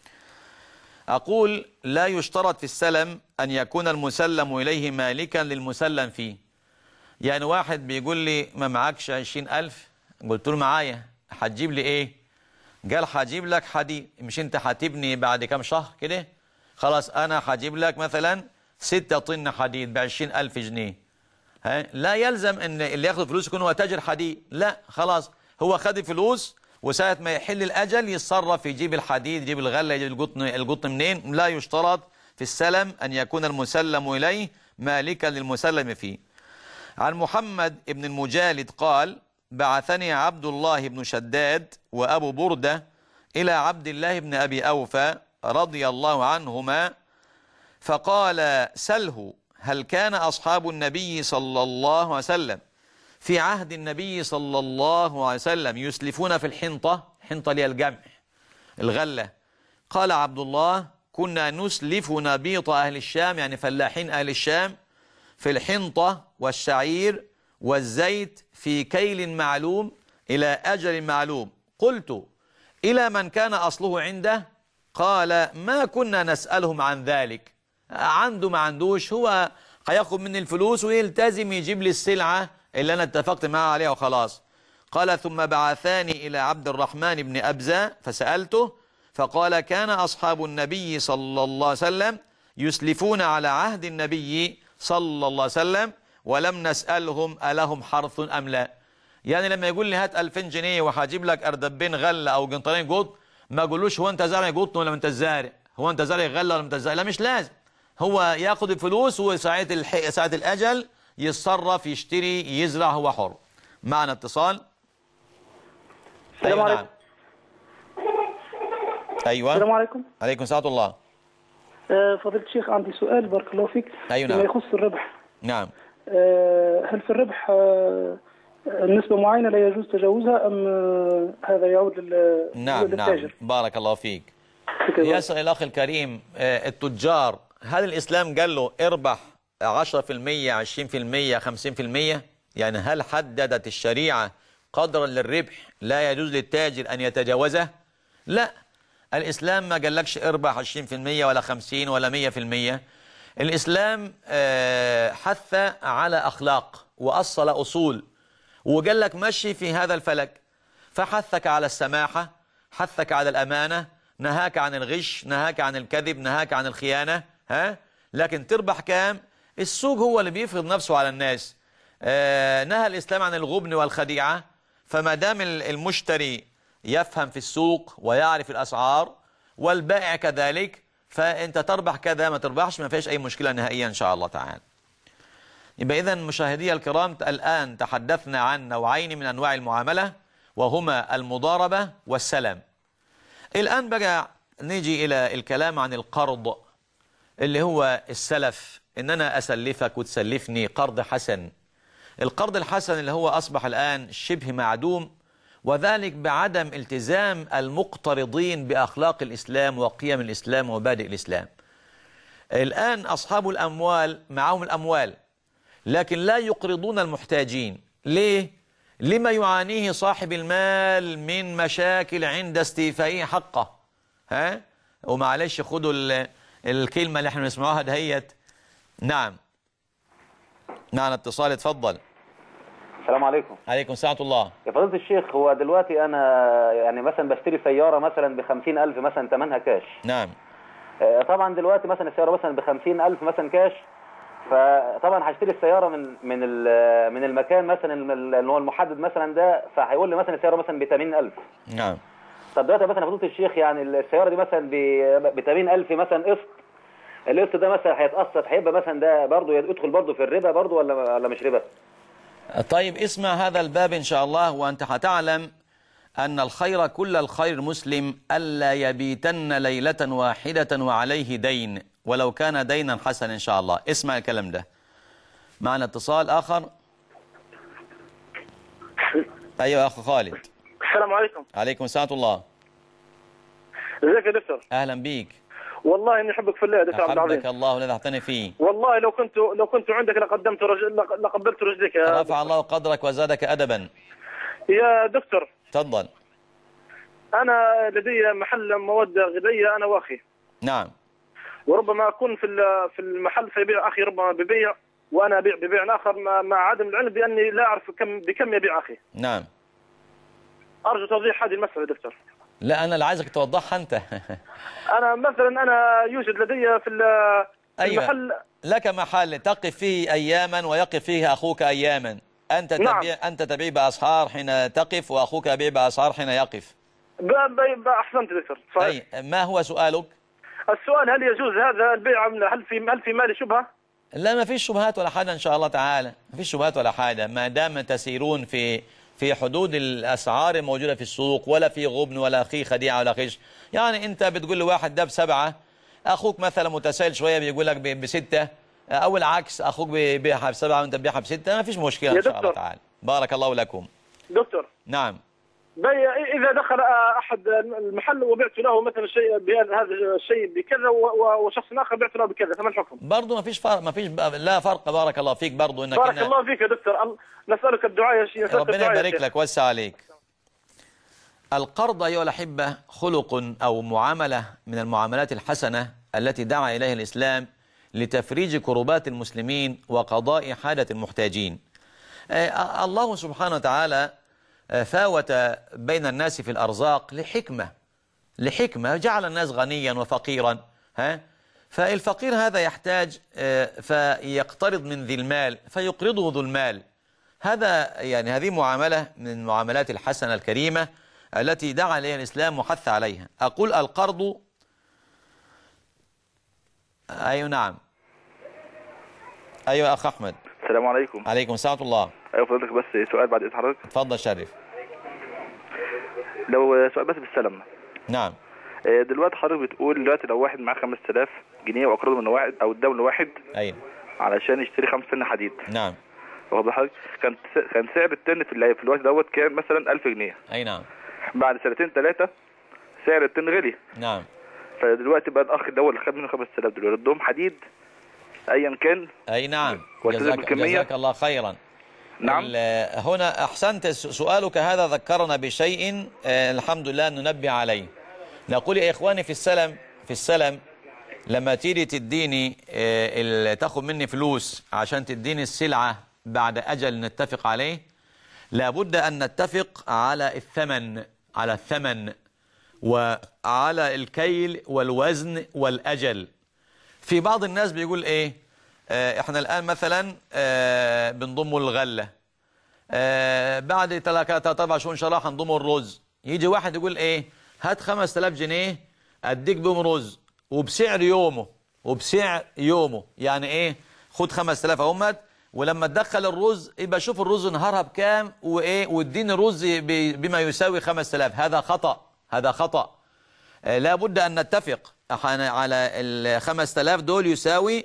أقول لا يشترط في السلم أن يكون المسلم إليه مالكا للمسلم فيه. يعني واحد بيقول لي ما معكش 20,000، قلت له معايا، هتجيب لي إيه؟ قال هجيب لك حديد. مش أنت هتبني بعد كام شهر كده؟ خلاص أنا هجيب لك مثلا 6 طن حديد ب20,000 جنيه. لا يلزم أن اللي ياخد فلوس يكون هو تاجر حديد، لا، خلاص هو خد الفلوس وساعة ما يحل الأجل يتصرف، يجيب الحديد، يجيب الغلة، يجيب القطن منين. لا يشترط في السلم أن يكون المسلم إليه مالكا للمسلم فيه. عن محمد بن المجالد قال بعثني عبد الله بن شداد وأبو بردة إلى عبد الله بن أبي أوفى رضي الله عنهما فقال سله هل كان أصحاب النبي صلى الله عليه وسلم في عهد النبي صلى الله عليه وسلم يسلفون في الحنطة اللي هي الجمع الغلة؟ قال عبد الله كنا نسلف نبيط أهل الشام، يعني فلاحين أهل الشام، في الحنطة والشعير والزيت في كيل معلوم إلى أجل معلوم. قلت: إلى من كان أصله عنده؟ قال: ما كنا نسألهم عن ذلك، عنده ما عندوش، هو هياخد مني الفلوس ويلتزم يجيب لي السلعة اللي أنا اتفقت معاه عليها وخلاص. قال: ثم بعثاني إلى عبد الرحمن بن أبزة فسألته، فقال: كان أصحاب النبي صلى الله عليه وسلم يسلفون على عهد النبي صلى الله عليه وسلم ولم نسألهم ألهم حرث أم لا. يعني لما يقول لي هات 2000 جنيه وهجيب لك أردبين غلة أو قنطرين قط، ما أقولوش هو أنت زارع قطن ولا أنت زارع، هو أنت زارع غلة ولا أنت زارع، لا مش لازم. هو ياخد الفلوس وساعة ساعة الأجل يتصرف يشتري يزرع، هو حر. معنا اتصال. السلام عليكم. أيوة. السلام عليكم. عليكم سلام الله. فضيلة الشيخ عندي سؤال بارك الله فيك. أيوة نعم. فيما يخص الربح. نعم. هل في الربح نسبة معينة لا يجوز تجاوزها أم هذا يعود للتاجر؟ نعم بارك الله فيك. يسأل الأخ الكريم التجار هل الإسلام قال له اربح 10% 20% 50%؟ يعني هل حددت الشريعة قدرا للربح لا يجوز للتاجر أن يتجاوزه؟ لا، الإسلام ما قال لكش اربح 20% ولا 50 ولا 100%. الإسلام حث على أخلاق وأصل أصول وقال لك مشي في هذا الفلك، فحثك على السماحة، حثك على الأمانة، نهاك عن الغش، نهاك عن الكذب، نهاك عن الخيانة. لكن تربح كام؟ السوق هو اللي بيفرض نفسه على الناس. نهى الإسلام عن الغبن والخديعة، فما دام المشتري يفهم في السوق ويعرف الأسعار والبائع كذلك، فأنت تربح كذا ما تربحش ما فيش أي مشكلة نهائيا إن شاء الله تعالى. يبقى إذن مشاهدي الكرام الآن تحدثنا عن نوعين من أنواع المعاملة وهما المضاربة والسلم. الآن بقى نيجي إلى الكلام عن القرض اللي هو السلف، إن أنا أسلفك وتسلفني قرض حسن. القرض الحسن اللي هو أصبح الآن شبه معدوم، وذلك بعدم التزام المقترضين بأخلاق الإسلام وقيم الإسلام ومبادئ الإسلام. الآن أصحاب الأموال معهم الأموال لكن لا يقرضون المحتاجين. ليه؟ لما يعانيه صاحب المال من مشاكل عند استيفائه حقه. ومعلش خدوا الكلمة اللي احنا نسمعوها دهيت. نعم. معنا اتصال، اتفضل. السلام عليكم. عليكم السلام ورحمة الله. يا فضيلة الشيخ، هو دلوقتي أنا يعني مثلا بشتري سيارة مثلا ب50,000 مثلا ثمنها كاش. نعم. طبعا دلوقتي مثلا السيارة مثلا ب50,000 مثلا كاش، فطبعا هشتري السيارة من المكان مثلا اللي هو المحدد مثلا ده، فهيقول لي مثلا السيارة مثلا ب80,000. نعم. طب دلوقتي مثلا يا فضيلة الشيخ يعني السيارة دي مثلا ب80,000 مثلا قسط، القسط ده مثلا هيتقسط، هيبقى مثلا ده برضه يدخل برضه في الربا برضه ولا مش ربا؟ طيب اسمع هذا الباب إن شاء الله، وأنت هتعلم أن الخير كل الخير مسلم ألا يبيتن ليلة واحدة وعليه دين ولو كان دينا حسنا إن شاء الله. اسمع الكلام ده. معنا اتصال آخر. أيوة أخو خالد. السلام عليكم. عليكم السلام ورحمة الله. ازيك يا دكتور؟ أهلا بيك. والله اني احبك في الله يا دكتور عبد العزيز. أحبك الله الذي أعطاني فيه. والله لو كنت عندك لقبلت رجلك يا رفع الله قدرك وزادك أدبا. يا دكتور. تفضل. أنا لدي محل مواد غذائية أنا وأخي. نعم. وربما أكون في المحل فيبيع أخي، ربما ببيع وأنا أبيع ببيع آخر مع عدم العلم بأني لا أعرف بكم يبيع أخي. نعم. أرجو توضيح هذه المسألة يا دكتور. لا أنا اللي عايزك توضحها أنت. أنا يوجد لدي في أيوة. المحل لك محل تقف فيه أياما ويقف فيه أخوك أياما. نعم. أنت تبيع بأسعار حين تقف وأخوك يبيع بأسعار حين يقف. أحسنت دكتور صحيح. ما هو سؤالك؟ السؤال هل يجوز هذا البيع؟ هل في مالي شبهة؟ لا ما فيش شبهات ولا حاجة إن شاء الله تعالى، ما فيش شبهات ولا حاجة ما دام تسيرون في حدود الأسعار الموجودة في السوق، ولا في غبن ولا في خديعة ولا خش. يعني أنت بتقول لواحد ده ب7، أخوك مثلا متسائل شوية بيقول لك ب6، أو العكس أخوك بيبيعها ب7 وأنت بتبيعها ب6، ما فيش مشكلة إن شاء الله تعالى. بارك الله لكم. دكتور. نعم. إذا دخل أحد المحل وبعت له مثلا شيء هذا الشيء بكذا وشخص آخر بعت له بكذا، فما الحكم؟ برضه ما فيش فرق، ما فيش لا فرق. بارك الله فيك. برضه إنك بارك الله فيك يا دكتور، نسألك الدعاء يا شيخ. ربنا يبارك لك ويوسع عليك. القرض أيها الأحبة خلق أو معاملة من المعاملات الحسنة التي دعا إليها الإسلام لتفريج كربات المسلمين وقضاء حاجة المحتاجين. الله سبحانه وتعالى فاوت بين الناس في الأرزاق لحكمة جعل الناس غنيا وفقيرا. فالفقير هذا يحتاج فيقترض من ذي المال فيقرضه ذو المال. هذا يعني هذه معاملة من المعاملات الحسنة الكريمة التي دعا إليها الإسلام وحث عليها. أقول القرض. أيوة نعم. أيوة أخ أحمد. السلام عليكم. عليكم السلام ورحمة الله. أيوة فضلتك بس سؤال بعد إذن حضرتك. اتفضل شريف. لو سؤال بس بالسلام. نعم. دلوقتي حضرتك بتقول دلوقتي لو واحد معاه 5000 جنيه وأقرضه من واحد أو اداه لواحد. أيوة. علشان يشتري 5 طن حديد. نعم. واخد حضرتك كان سعر الطن في الوقت دوت كان مثلا 1000 جنيه. أي نعم. بعد 2 3 سعر الطن غلي. نعم. فدلوقتي بقى الأخ ده اللي خد منه 5000 دول يردهم حديد أيا كان. أي نعم. جزاك الله خيرا. نعم. هنا أحسنت. سؤالك هذا ذكرنا بشيء الحمد لله ننبه عليه. نقول يا إخواني في السلم لما تيجي تديني تاخد مني فلوس عشان تديني السلعة بعد أجل نتفق عليه، لابد أن نتفق على الثمن وعلى الكيل والوزن والأجل. في بعض الناس بيقول إيه، إحنا الآن مثلا بنضم الغلة، بعد 3-4 شهور إن شاء الله هنضم الرز. يجي واحد يقول إيه، هات 5000 جنيه أديك بهم رز وبسعر يومه. يعني إيه، خد 5000 أهمت، ولما تدخل الرز يبقى شوف الرز نهارها بكام وإيه، واديني الرز بما يساوي 5000. هذا خطأ. لابد أن نتفق على ال 5000 دول يساوي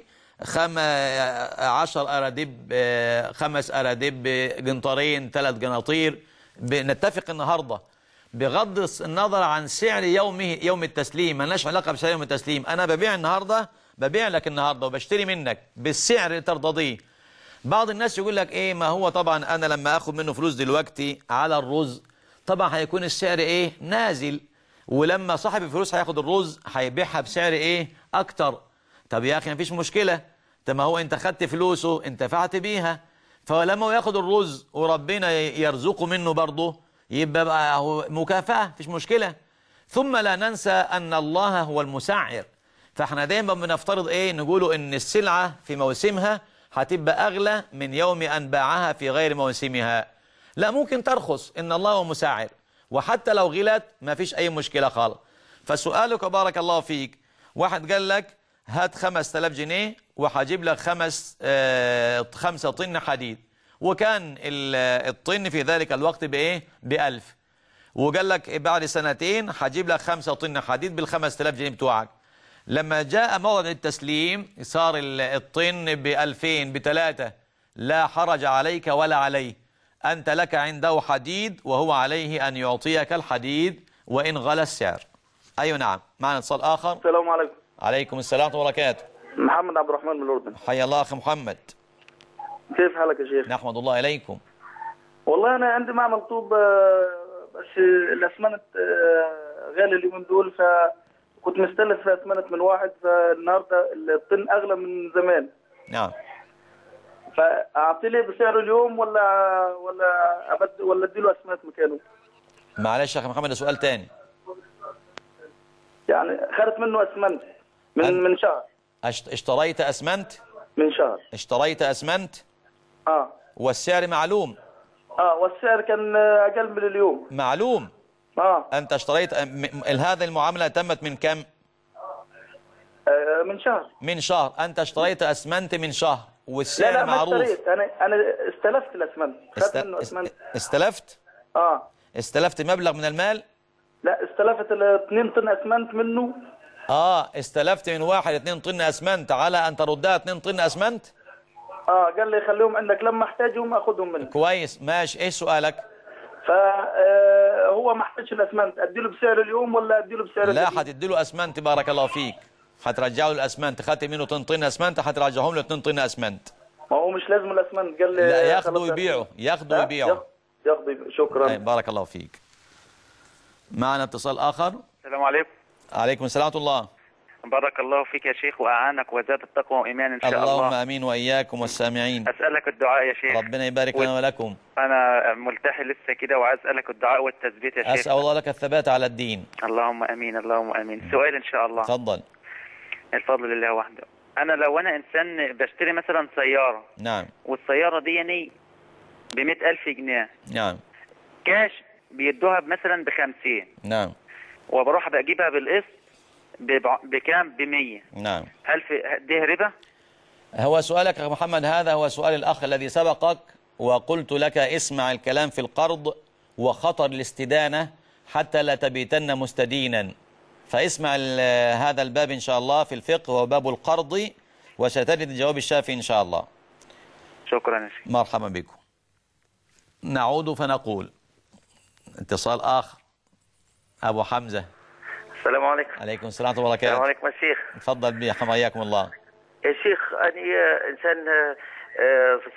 10 أراديب، 5 أراديب، جنطرين، 3 جناطير. نتفق النهاردة بغض النظر عن سعر يوم التسليم، مالناش علاقة بسعر يوم التسليم. أنا ببيع لك النهاردة وبشتري منك بالسعر اللي ترتضيه. بعض الناس يقول لك إيه، ما هو طبعا أنا لما أخذ منه فلوس دلوقتي على الرز طبعا هيكون السعر إيه، نازل، ولما صاحب الفلوس هياخد الرز هيبيعها بسعر إيه، أكتر. طب يا أخي مفيش مشكلة، طب ما هو أنت خدت فلوسه انتفعت بيها، فلما هو ياخد الرز وربنا يرزقه منه برضه يبقى بقى هو مكافأة، مفيش مشكلة. ثم لا ننسى أن الله هو المسعر. فاحنا دايما بنفترض إيه، نقوله إن السلعة في موسمها هتبقى أغلى من يوم أن باعها في غير موسمها. لا، ممكن ترخص، إن الله هو مسعر، وحتى لو غلت ما فيش أي مشكلة خالص. فسؤالك بارك الله فيك، واحد قال لك هات 5000 جنيه وهجيب لك 5 طن حديد، وكان الطن في ذلك الوقت بإيه، ب1000، وقال لك بعد 2 هجيب لك 5 طن حديد بال5000 جنيه بتوعك. لما جاء موعد التسليم صار الطن ب2000 ب3، لا حرج عليك ولا عليه، أنت لك عنده حديد وهو عليه أن يعطيك الحديد وإن غلى السعر. أيوة نعم. معنا اتصال آخر. السلام عليكم. عليكم السلام ورحمة الله وبركاته. محمد عبد الرحمن من الأردن. حيا الله أخي محمد. كيف حالك يا شيخ؟ نحمد الله إليكم. والله أنا عندي معمل طوب، بس الأسمنت غالي اليومين دول، فكنت مستلف أسمنت من واحد، فالنهارده الطن أغلى من زمان. نعم. فأعطي لي بسعره اليوم ولا أديله أسمنت مكانه؟ معلش يا أخي محمد، سؤال تاني. يعني خدت منه أسمنت من شهر. اشتريت أسمنت؟ من شهر. اشتريت أسمنت؟ والسعر معلوم؟ والسعر كان أقل من اليوم. معلوم؟ أنت اشتريت هذه المعاملة تمت من كم؟ من شهر. من شهر. أنت اشتريت أسمنت من شهر والسعر لا معروف. ما اشتريت، أنا استلفت الأسمنت. خدت منه أسمنت. استلفت؟ استلفت مبلغ من المال؟ لا، استلفت 2 طن أسمنت منه. استلفت من واحد 2 طن أسمنت على أن تردها 2 طن أسمنت؟ قال لي خليهم عندك لما احتاجهم أخذهم منك. كويس، ماشي. إيش سؤالك؟ فهو ما احتاجش الاسمنت، اديله بسعر اليوم ولا اديله بسعر لا، القديم؟ هتديله اسمنت. بارك الله فيك. هترجعوا له الاسمنت. خدت منه 2 طن اسمنت، هترجعهم له 2 طن اسمنت. ما هو مش لازم الاسمنت، قال لي لا، ياخدوا خلاص ويبيعوا، ياخدوا ويبيعوا. ياخدوا يبيعوا. شكرا. بارك الله فيك. معنا اتصال اخر. السلام عليكم. عليكم السلام ورحمة الله. بارك الله فيك يا شيخ وأعانك وزاد التقوى وإيمان إن شاء الله. اللهم آمين وإياكم والسامعين. أسألك الدعاء يا شيخ. ربنا يبارك لنا ولكم. أنا ملتحي لسه كده وعايز أسألك الدعاء والتثبيت يا شيخ. أسأل الله لك الثبات على الدين. اللهم آمين اللهم آمين. سؤال إن شاء الله. تفضل. الفضل لله وحده. لو أنا إنسان بشتري مثلا سيارة. نعم. والسيارة دي يعني ب100,000 جنيه. نعم. كاش بيدوها مثلا ب50. نعم. وبروح بجيبها بالقسط بكام؟ ب100. نعم. هل دي ربا؟ هو سؤالك يا محمد هذا هو سؤال الأخ الذي سبقك، وقلت لك اسمع الكلام في القرض وخطر الاستدانة حتى لا تبيتن مستدينا. فاسمع هذا الباب إن شاء الله في الفقه، هو باب القرض، وستجد الجواب الشافي إن شاء الله. شكرا يا شيخ. مرحبا بكم. نعود فنقول اتصال آخر. أبو حمزة. السلام عليكم. عليكم السلام ورحمة الله وبركاته. السلام عليكم يا شيخ. تفضل بي حياكم الله. يا شيخ أنا إنسان في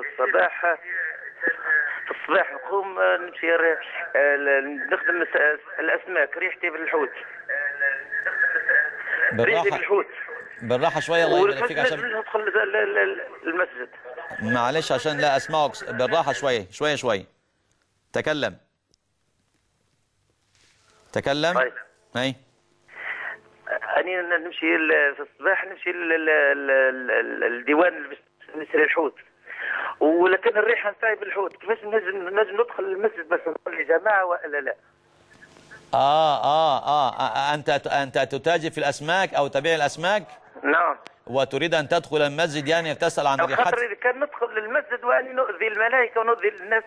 الصباح نقوم نمشي نخدم الأسماك، ريحتي بالحوت. ريحتي بالحوت. بالراحة شوية الله يبارك فيك عشان ندخل المسجد. معلش عشان لا أسمعك. بالراحة شوية شوي. تكلم. طيب. أي. أنا نمشي في الصباح، نمشي الديوان نشري الحوت، ولكن الريحة نتاعي بالحوت. كيفاش نجم ندخل المسجد بس نصلي جماعة ولا لا؟ أنت تتاجر في الأسماك أو تبيع الأسماك؟ نعم. وتريد أن تدخل المسجد يعني تسأل عن ريحة؟ خاطر إذا كان ندخل للمسجد وأني نؤذي الملائكة ونؤذي الناس.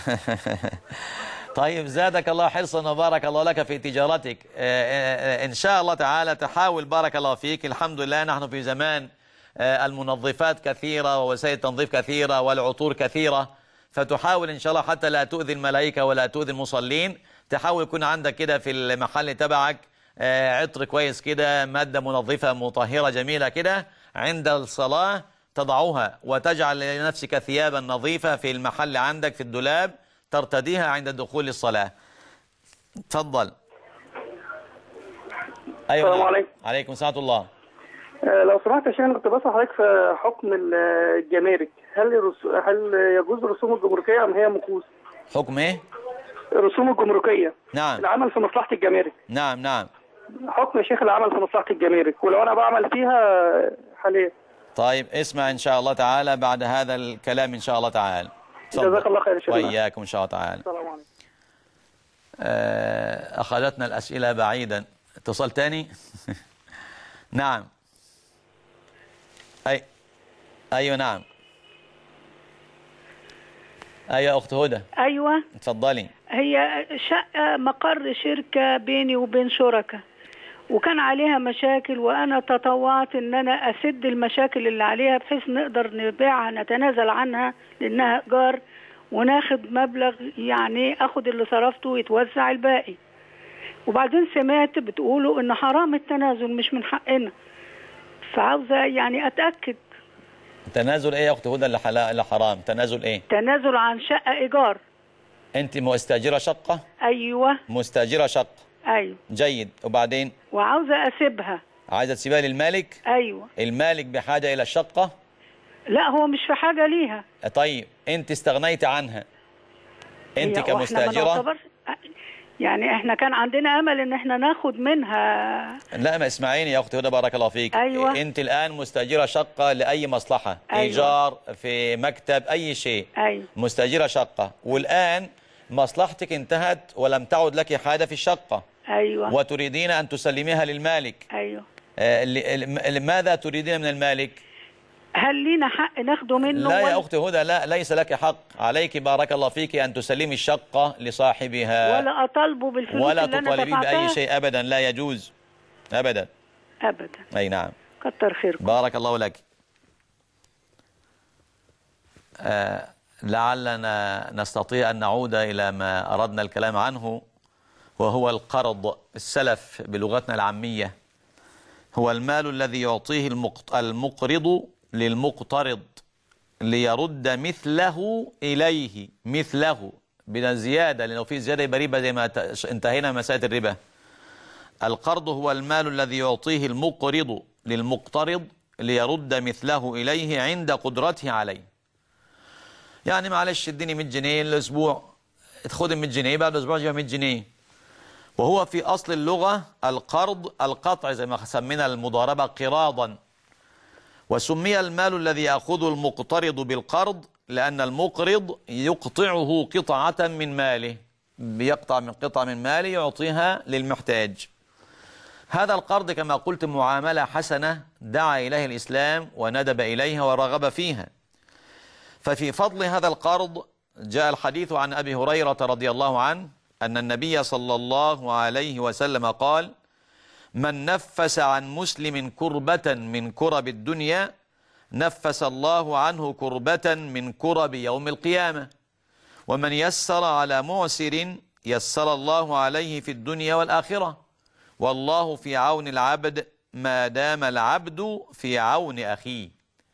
طيب زادك الله حرصا وبارك الله لك في تجارتك. إن شاء الله تعالى تحاول. بارك الله فيك. الحمد لله نحن في زمان المنظفات كثيرة ووسائل التنظيف كثيرة والعطور كثيرة، فتحاول إن شاء الله حتى لا تؤذي الملائكة ولا تؤذي المصلين. تحاول يكون عندك كده في المحل تبعك عطر كويس كده، مادة منظفة مطهرة جميلة كده، عند الصلاة تضعها وتجعل لنفسك ثيابا نظيفة في المحل عندك في الدولاب ترتديها عند الدخول للصلاة. تفضل. أيوة. السلام عليكم. عليكم السلام ورحمة الله. لو سمحت يا شيخ، انا كنت بسأل حضرتك في حكم الجمارك، هل يجوز الرسوم الجمركية ام هي مكوس؟ حكم ايه؟ الرسوم الجمركية. نعم. العمل في مصلحة الجمارك. نعم. حكم يا شيخ العمل في مصلحة الجمارك، ولو انا بعمل فيها حاليا. طيب اسمع ان شاء الله تعالى بعد هذا الكلام ان شاء الله تعالى. جزاك الله خير يا شيخ. وإياكم ان شاء الله تعالى. السلام عليكم. اخذتنا الاسئلة بعيدا. اتصال تاني. نعم. ايوه نعم. ايوه اخت هدى. ايوه اتفضلي. هي شقه مقر شركه بيني وبين شركاء، وكان عليها مشاكل، وانا تطوعت ان انا اسد المشاكل اللي عليها بحيث نقدر نبيعها نتنازل عنها لانها ايجار، وناخد مبلغ يعني اخد اللي صرفته ويتوزع الباقي. وبعدين سمعت بتقولوا ان حرام التنازل مش من حقنا، فعاوزه يعني اتاكد. تنازل ايه يا اخت هدى اللي حرام؟ تنازل ايه؟ تنازل عن شقه ايجار. انت مستاجره شقه؟ ايوه مستاجره شقه. ايوه. جيد. وبعدين؟ وعاوزه اسيبها. عايزه تسيبها للمالك؟ ايوه. المالك بحاجه الى الشقه؟ لا هو مش في حاجه ليها. طيب انت استغنيت عنها انت كمستاجره؟ يعني احنا كان عندنا امل ان احنا ناخد منها. لا ما اسمعيني يا اختي هدى بارك الله فيك. أيوة. انت الان مستاجره شقه لاي مصلحه. أيوة. ايجار، في مكتب، اي شيء. أيوة. مستاجره شقه، والان مصلحتك انتهت ولم تعد لك حاجه في الشقه. ايوه. وتريدين ان تسلميها للمالك. ايوه. ماذا تريدين من المالك؟ هل لينا حق ناخده منه؟ لا يا أختي هدى، لا ليس لك حق. عليك بارك الله فيك أن تسلمي الشقة لصاحبها، ولا أطالبه بالفلوس ولا اللي أنا دفعتها، تطالبي بأي شيء أبدا، لا يجوز أبدا أبدا. أي نعم. كتر خيركم. بارك الله لك. لعلنا نستطيع أن نعود إلى ما أردنا الكلام عنه، وهو القرض. السلف بلغتنا العامية هو المال الذي يعطيه المقرض للمقترض ليرد مثله إليه، مثله بلا زيادة، لأنه في زيادة يبقى ربا، زي ما انتهينا من مسألة الربا. القرض هو المال الذي يعطيه المقرض للمقترض ليرد مثله إليه عند قدرته عليه. يعني معلش اديني 100 جنيه الأسبوع، خد 100 جنيه بعد أسبوع جيب 100 جنيه. وهو في أصل اللغة القرض القطع، زي ما سمينا المضاربة قراضا. وسمي المال الذي يأخذ المقترض بالقرض لأن المقرض يقطعه قطعة من ماله، بيقطع من قطعة من ماله يعطيها للمحتاج. هذا القرض كما قلت معاملة حسنة دعا إليه الإسلام وندب إليها ورغب فيها. ففي فضل هذا القرض جاء الحديث عن أبي هريرة رضي الله عنه أن النبي صلى الله عليه وسلم قال: من نفس عن مسلم كربة من كرب الدنيا نفس الله عنه كربة من كرب يوم القيامة، ومن يسر على معسر يسر الله عليه في الدنيا والآخرة، والله في عون العبد ما دام العبد في عون أخيه.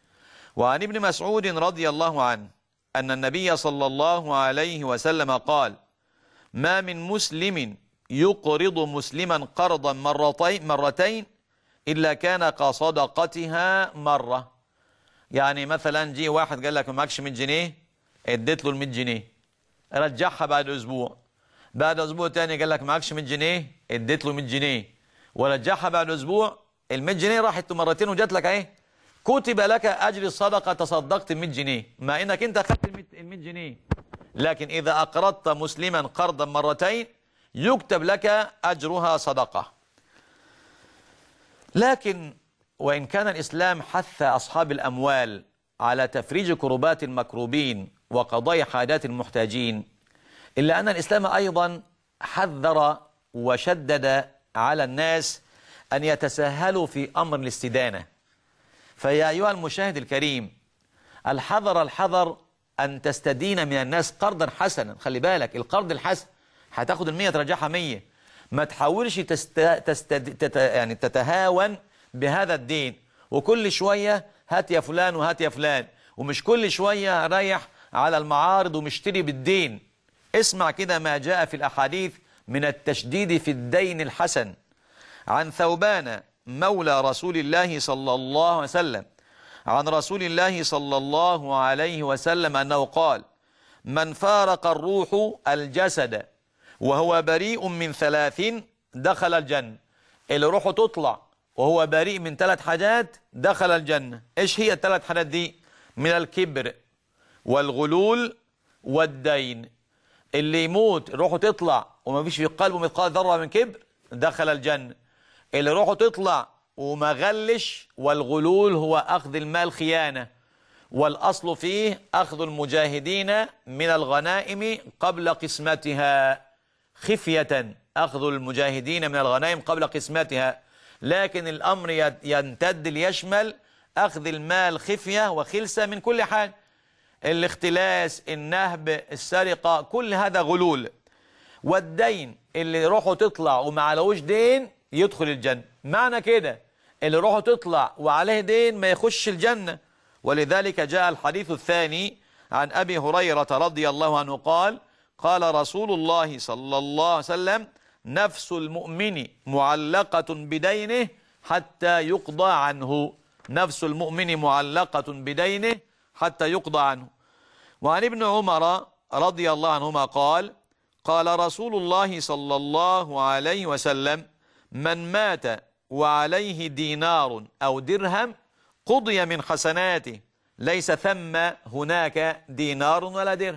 وعن ابن مسعود رضي الله عنه أن النبي صلى الله عليه وسلم قال: ما من مسلم يقرض مسلما قرضا مرتين إلا كان كصدقتها مرة. يعني مثلا جي واحد قال لك ما معكش 100 جنيه، اديت له ال 100 جنيه، رجعها بعد أسبوع. بعد أسبوع تاني قال لك ما معكش 100 جنيه، اديت له 100 جنيه ورجعها بعد أسبوع. ال 100 جنيه راحت مرتين وجات لك اهي، كتب لك أجر الصدقة، تصدقت ال 100 جنيه مع إنك أنت أخذت ال 100 جنيه. لكن إذا أقرضت مسلما قرضا مرتين يكتب لك أجرها صدقة. لكن وإن كان الإسلام حث أصحاب الأموال على تفريج كربات المكروبين وقضاء حاجات المحتاجين، إلا أن الإسلام أيضا حذر وشدد على الناس أن يتساهلوا في أمر الاستدانة. فيا أيها المشاهد الكريم، الحذر أن تستدين من الناس قرضا حسنا. خلي بالك، القرض الحسن هتاخد 100 ترجعها 100. ما تحاولش يعني تتهاون بهذا الدين، وكل شوية هات يا فلان وهات يا فلان، ومش كل شوية رايح على المعارض ومشتري بالدين. اسمع كده ما جاء في الأحاديث من التشديد في الدين الحسن. عن ثوبان مولى رسول الله صلى الله عليه وسلم عن رسول الله صلى الله عليه وسلم أنه قال: من فارق الروح الجسد وهو بريء من 3 دخل الجنة. اللي روحه تطلع وهو بريء من 3 حاجات دخل الجنة. ايش هي ال3 حاجات دي؟ من الكبر والغلول والدين. اللي يموت روحه تطلع وما فيش في قلبه مثقال ذرة من كبر دخل الجنة. اللي روحه تطلع وما غلش، والغلول هو أخذ المال خيانة، والأصل فيه أخذ المجاهدين من الغنائم قبل قسمتها خفية، أخذ المجاهدين من الغنائم قبل قسمتها. لكن الأمر يمتد ليشمل أخذ المال خفية وخلسة من كل حاجة، الاختلاس، النهب، السرقة، كل هذا غلول. والدين اللي روحه تطلع وما عليهوش دين يدخل الجنة. معنى كده اللي روحه تطلع وعليه دين ما يخش الجنة. ولذلك جاء الحديث الثاني عن أبي هريرة رضي الله عنه قال: قال رسول الله صلى الله عليه وسلم: نفس المؤمن معلقة بدينه حتى يقضى عنه. نفس المؤمن معلقة بدينه حتى يقضى عنه. وعن ابن عمر رضي الله عنهما قال: قال رسول الله صلى الله عليه وسلم: من مات وعليه دينار أو درهم قضي من حسناته، ليس ثم هناك دينار ولا درهم.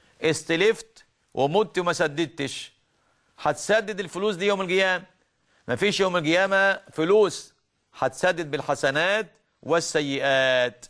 استلفت ومت وما سددتش، هتسدد الفلوس دي يوم القيامة. مفيش يوم القيامة فلوس، هتسدد بالحسنات والسيئات.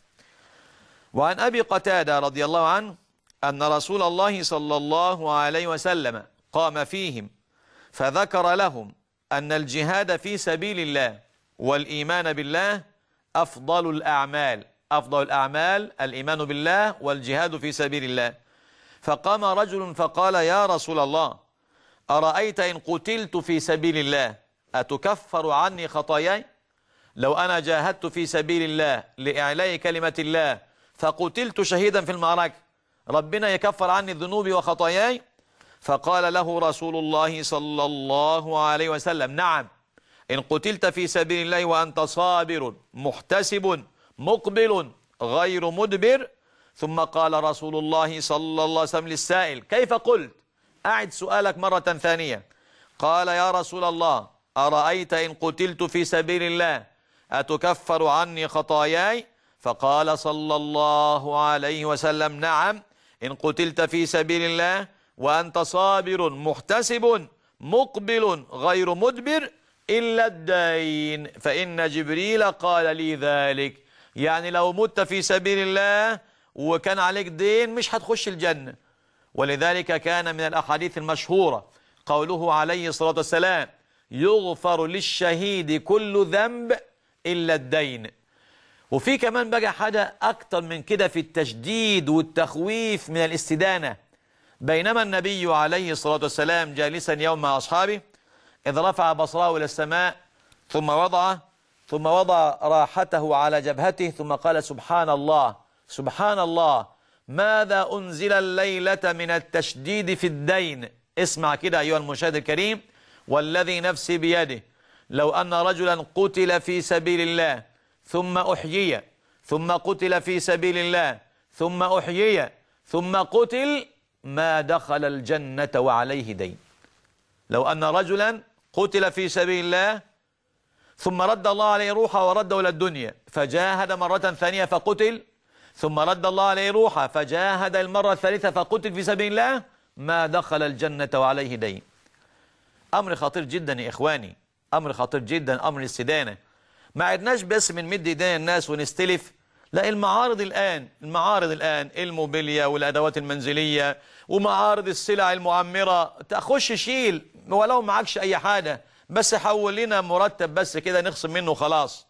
وعن أبي قتادة رضي الله عنه أن رسول الله صلى الله عليه وسلم قام فيهم فذكر لهم أن الجهاد في سبيل الله والإيمان بالله أفضل الأعمال، أفضل الأعمال الإيمان بالله والجهاد في سبيل الله. فقام رجل فقال يا رسول الله أرأيت إن قتلت في سبيل الله أتكفر عني خطاياي؟ لو أنا جاهدت في سبيل الله لإعلاء كلمة الله فقتلت شهيدا في المعركة ربنا يكفر عني ذنوبي وخطاياي؟ فقال له رسول الله صلى الله عليه وسلم نعم، إن قتلت في سبيل الله وأنت صابر محتسب مقبل غير مدبر. ثم قال رسول الله صلى الله عليه وسلم للسائل كيف قلت؟ أعد سؤالك مرة ثانية. قال يا رسول الله أرأيت إن قتلت في سبيل الله أتكفر عني خطاياي؟ فقال صلى الله عليه وسلم نعم، إن قتلت في سبيل الله وأنت صابر محتسب مقبل غير مدبر إلا الدين فإن جبريل قال لي ذلك. يعني لو مت في سبيل الله وكان عليك دين مش هتخش الجنة. ولذلك كان من الأحاديث المشهورة قوله عليه الصلاة والسلام يغفر للشهيد كل ذنب إلا الدين. وفي كمان بقى حاجة أكتر من كده في التشديد والتخويف من الاستدانة. بينما النبي عليه الصلاة والسلام جالسا يوم مع أصحابه إذ رفع بصره إلى السماء ثم وضع راحته على جبهته ثم قال سبحان الله سبحان الله ماذا أنزل الليلة من التشديد في الدين. اسمع كده أيها المشاهد الكريم، والذي نفسي بيده لو أن رجلا قتل في سبيل الله ثم أحيي ثم قتل في سبيل الله ثم أحيي ثم قتل ما دخل الجنة وعليه دين. لو أن رجلا قتل في سبيل الله ثم رد الله عليه روحه ورده إلى الدنيا فجاهد مرة ثانية فقتل ثم رد الله عليه روحه فجاهد المرة الثالثة فقتل في سبيل الله ما دخل الجنة وعليه دين. أمر خطير جدا يا إخواني، أمر خطير جدا، أمر الاستدانة. ما عدناش بس من مد ايدينا الناس ونستلف، لا المعارض الآن الموبيليا والأدوات المنزلية ومعارض السلع المعمرة تخش شيل ولو معكش أي حاجة بس حول لنا مرتب بس كده نخصم منه خلاص.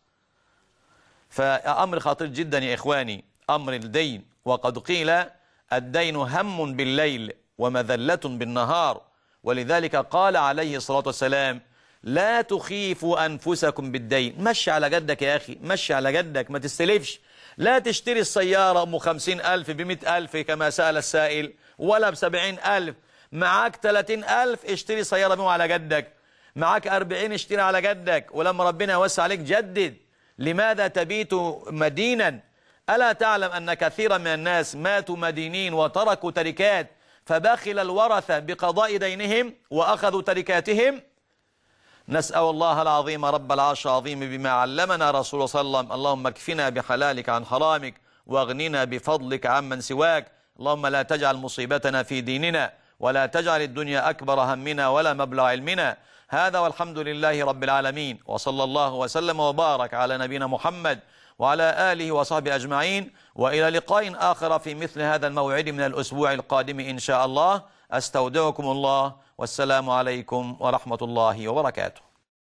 فأمر خطير جدا يا إخواني أمر الدين. وقد قيل الدين هم بالليل ومذلة بالنهار. ولذلك قال عليه الصلاة والسلام لا تخيفوا أنفسكم بالدين. مشي على جدك يا أخي، مشي على جدك، ما تستلفش. لا تشتري السيارة أم 50,000 ب100,000 كما سأل السائل ولا ب70,000. معاك 30,000 اشتري سيارة بهم على جدك، معاك 40 اشتري على جدك، ولما ربنا يوسع عليك جدد. لماذا تبيت مدينا؟ ألا تعلم أن كثيرا من الناس ماتوا مدينين وتركوا تركات فبخل الورثة بقضاء دينهم وأخذوا تركاتهم؟ نسأل الله العظيم رب العرش العظيم بما علمنا رسول صلى الله عليه وسلم اللهم اكفنا بحلالك عن حرامك واغننا بفضلك عمن سواك. اللهم لا تجعل مصيبتنا في ديننا ولا تجعل الدنيا أكبر همنا ولا مبلغ علمنا. هذا والحمد لله رب العالمين، وصلى الله وسلم وبارك على نبينا محمد وعلى آله وصحبه أجمعين. وإلى لقاء آخر في مثل هذا الموعد من الأسبوع القادم إن شاء الله. أستودعكم الله والسلام عليكم ورحمة الله وبركاته.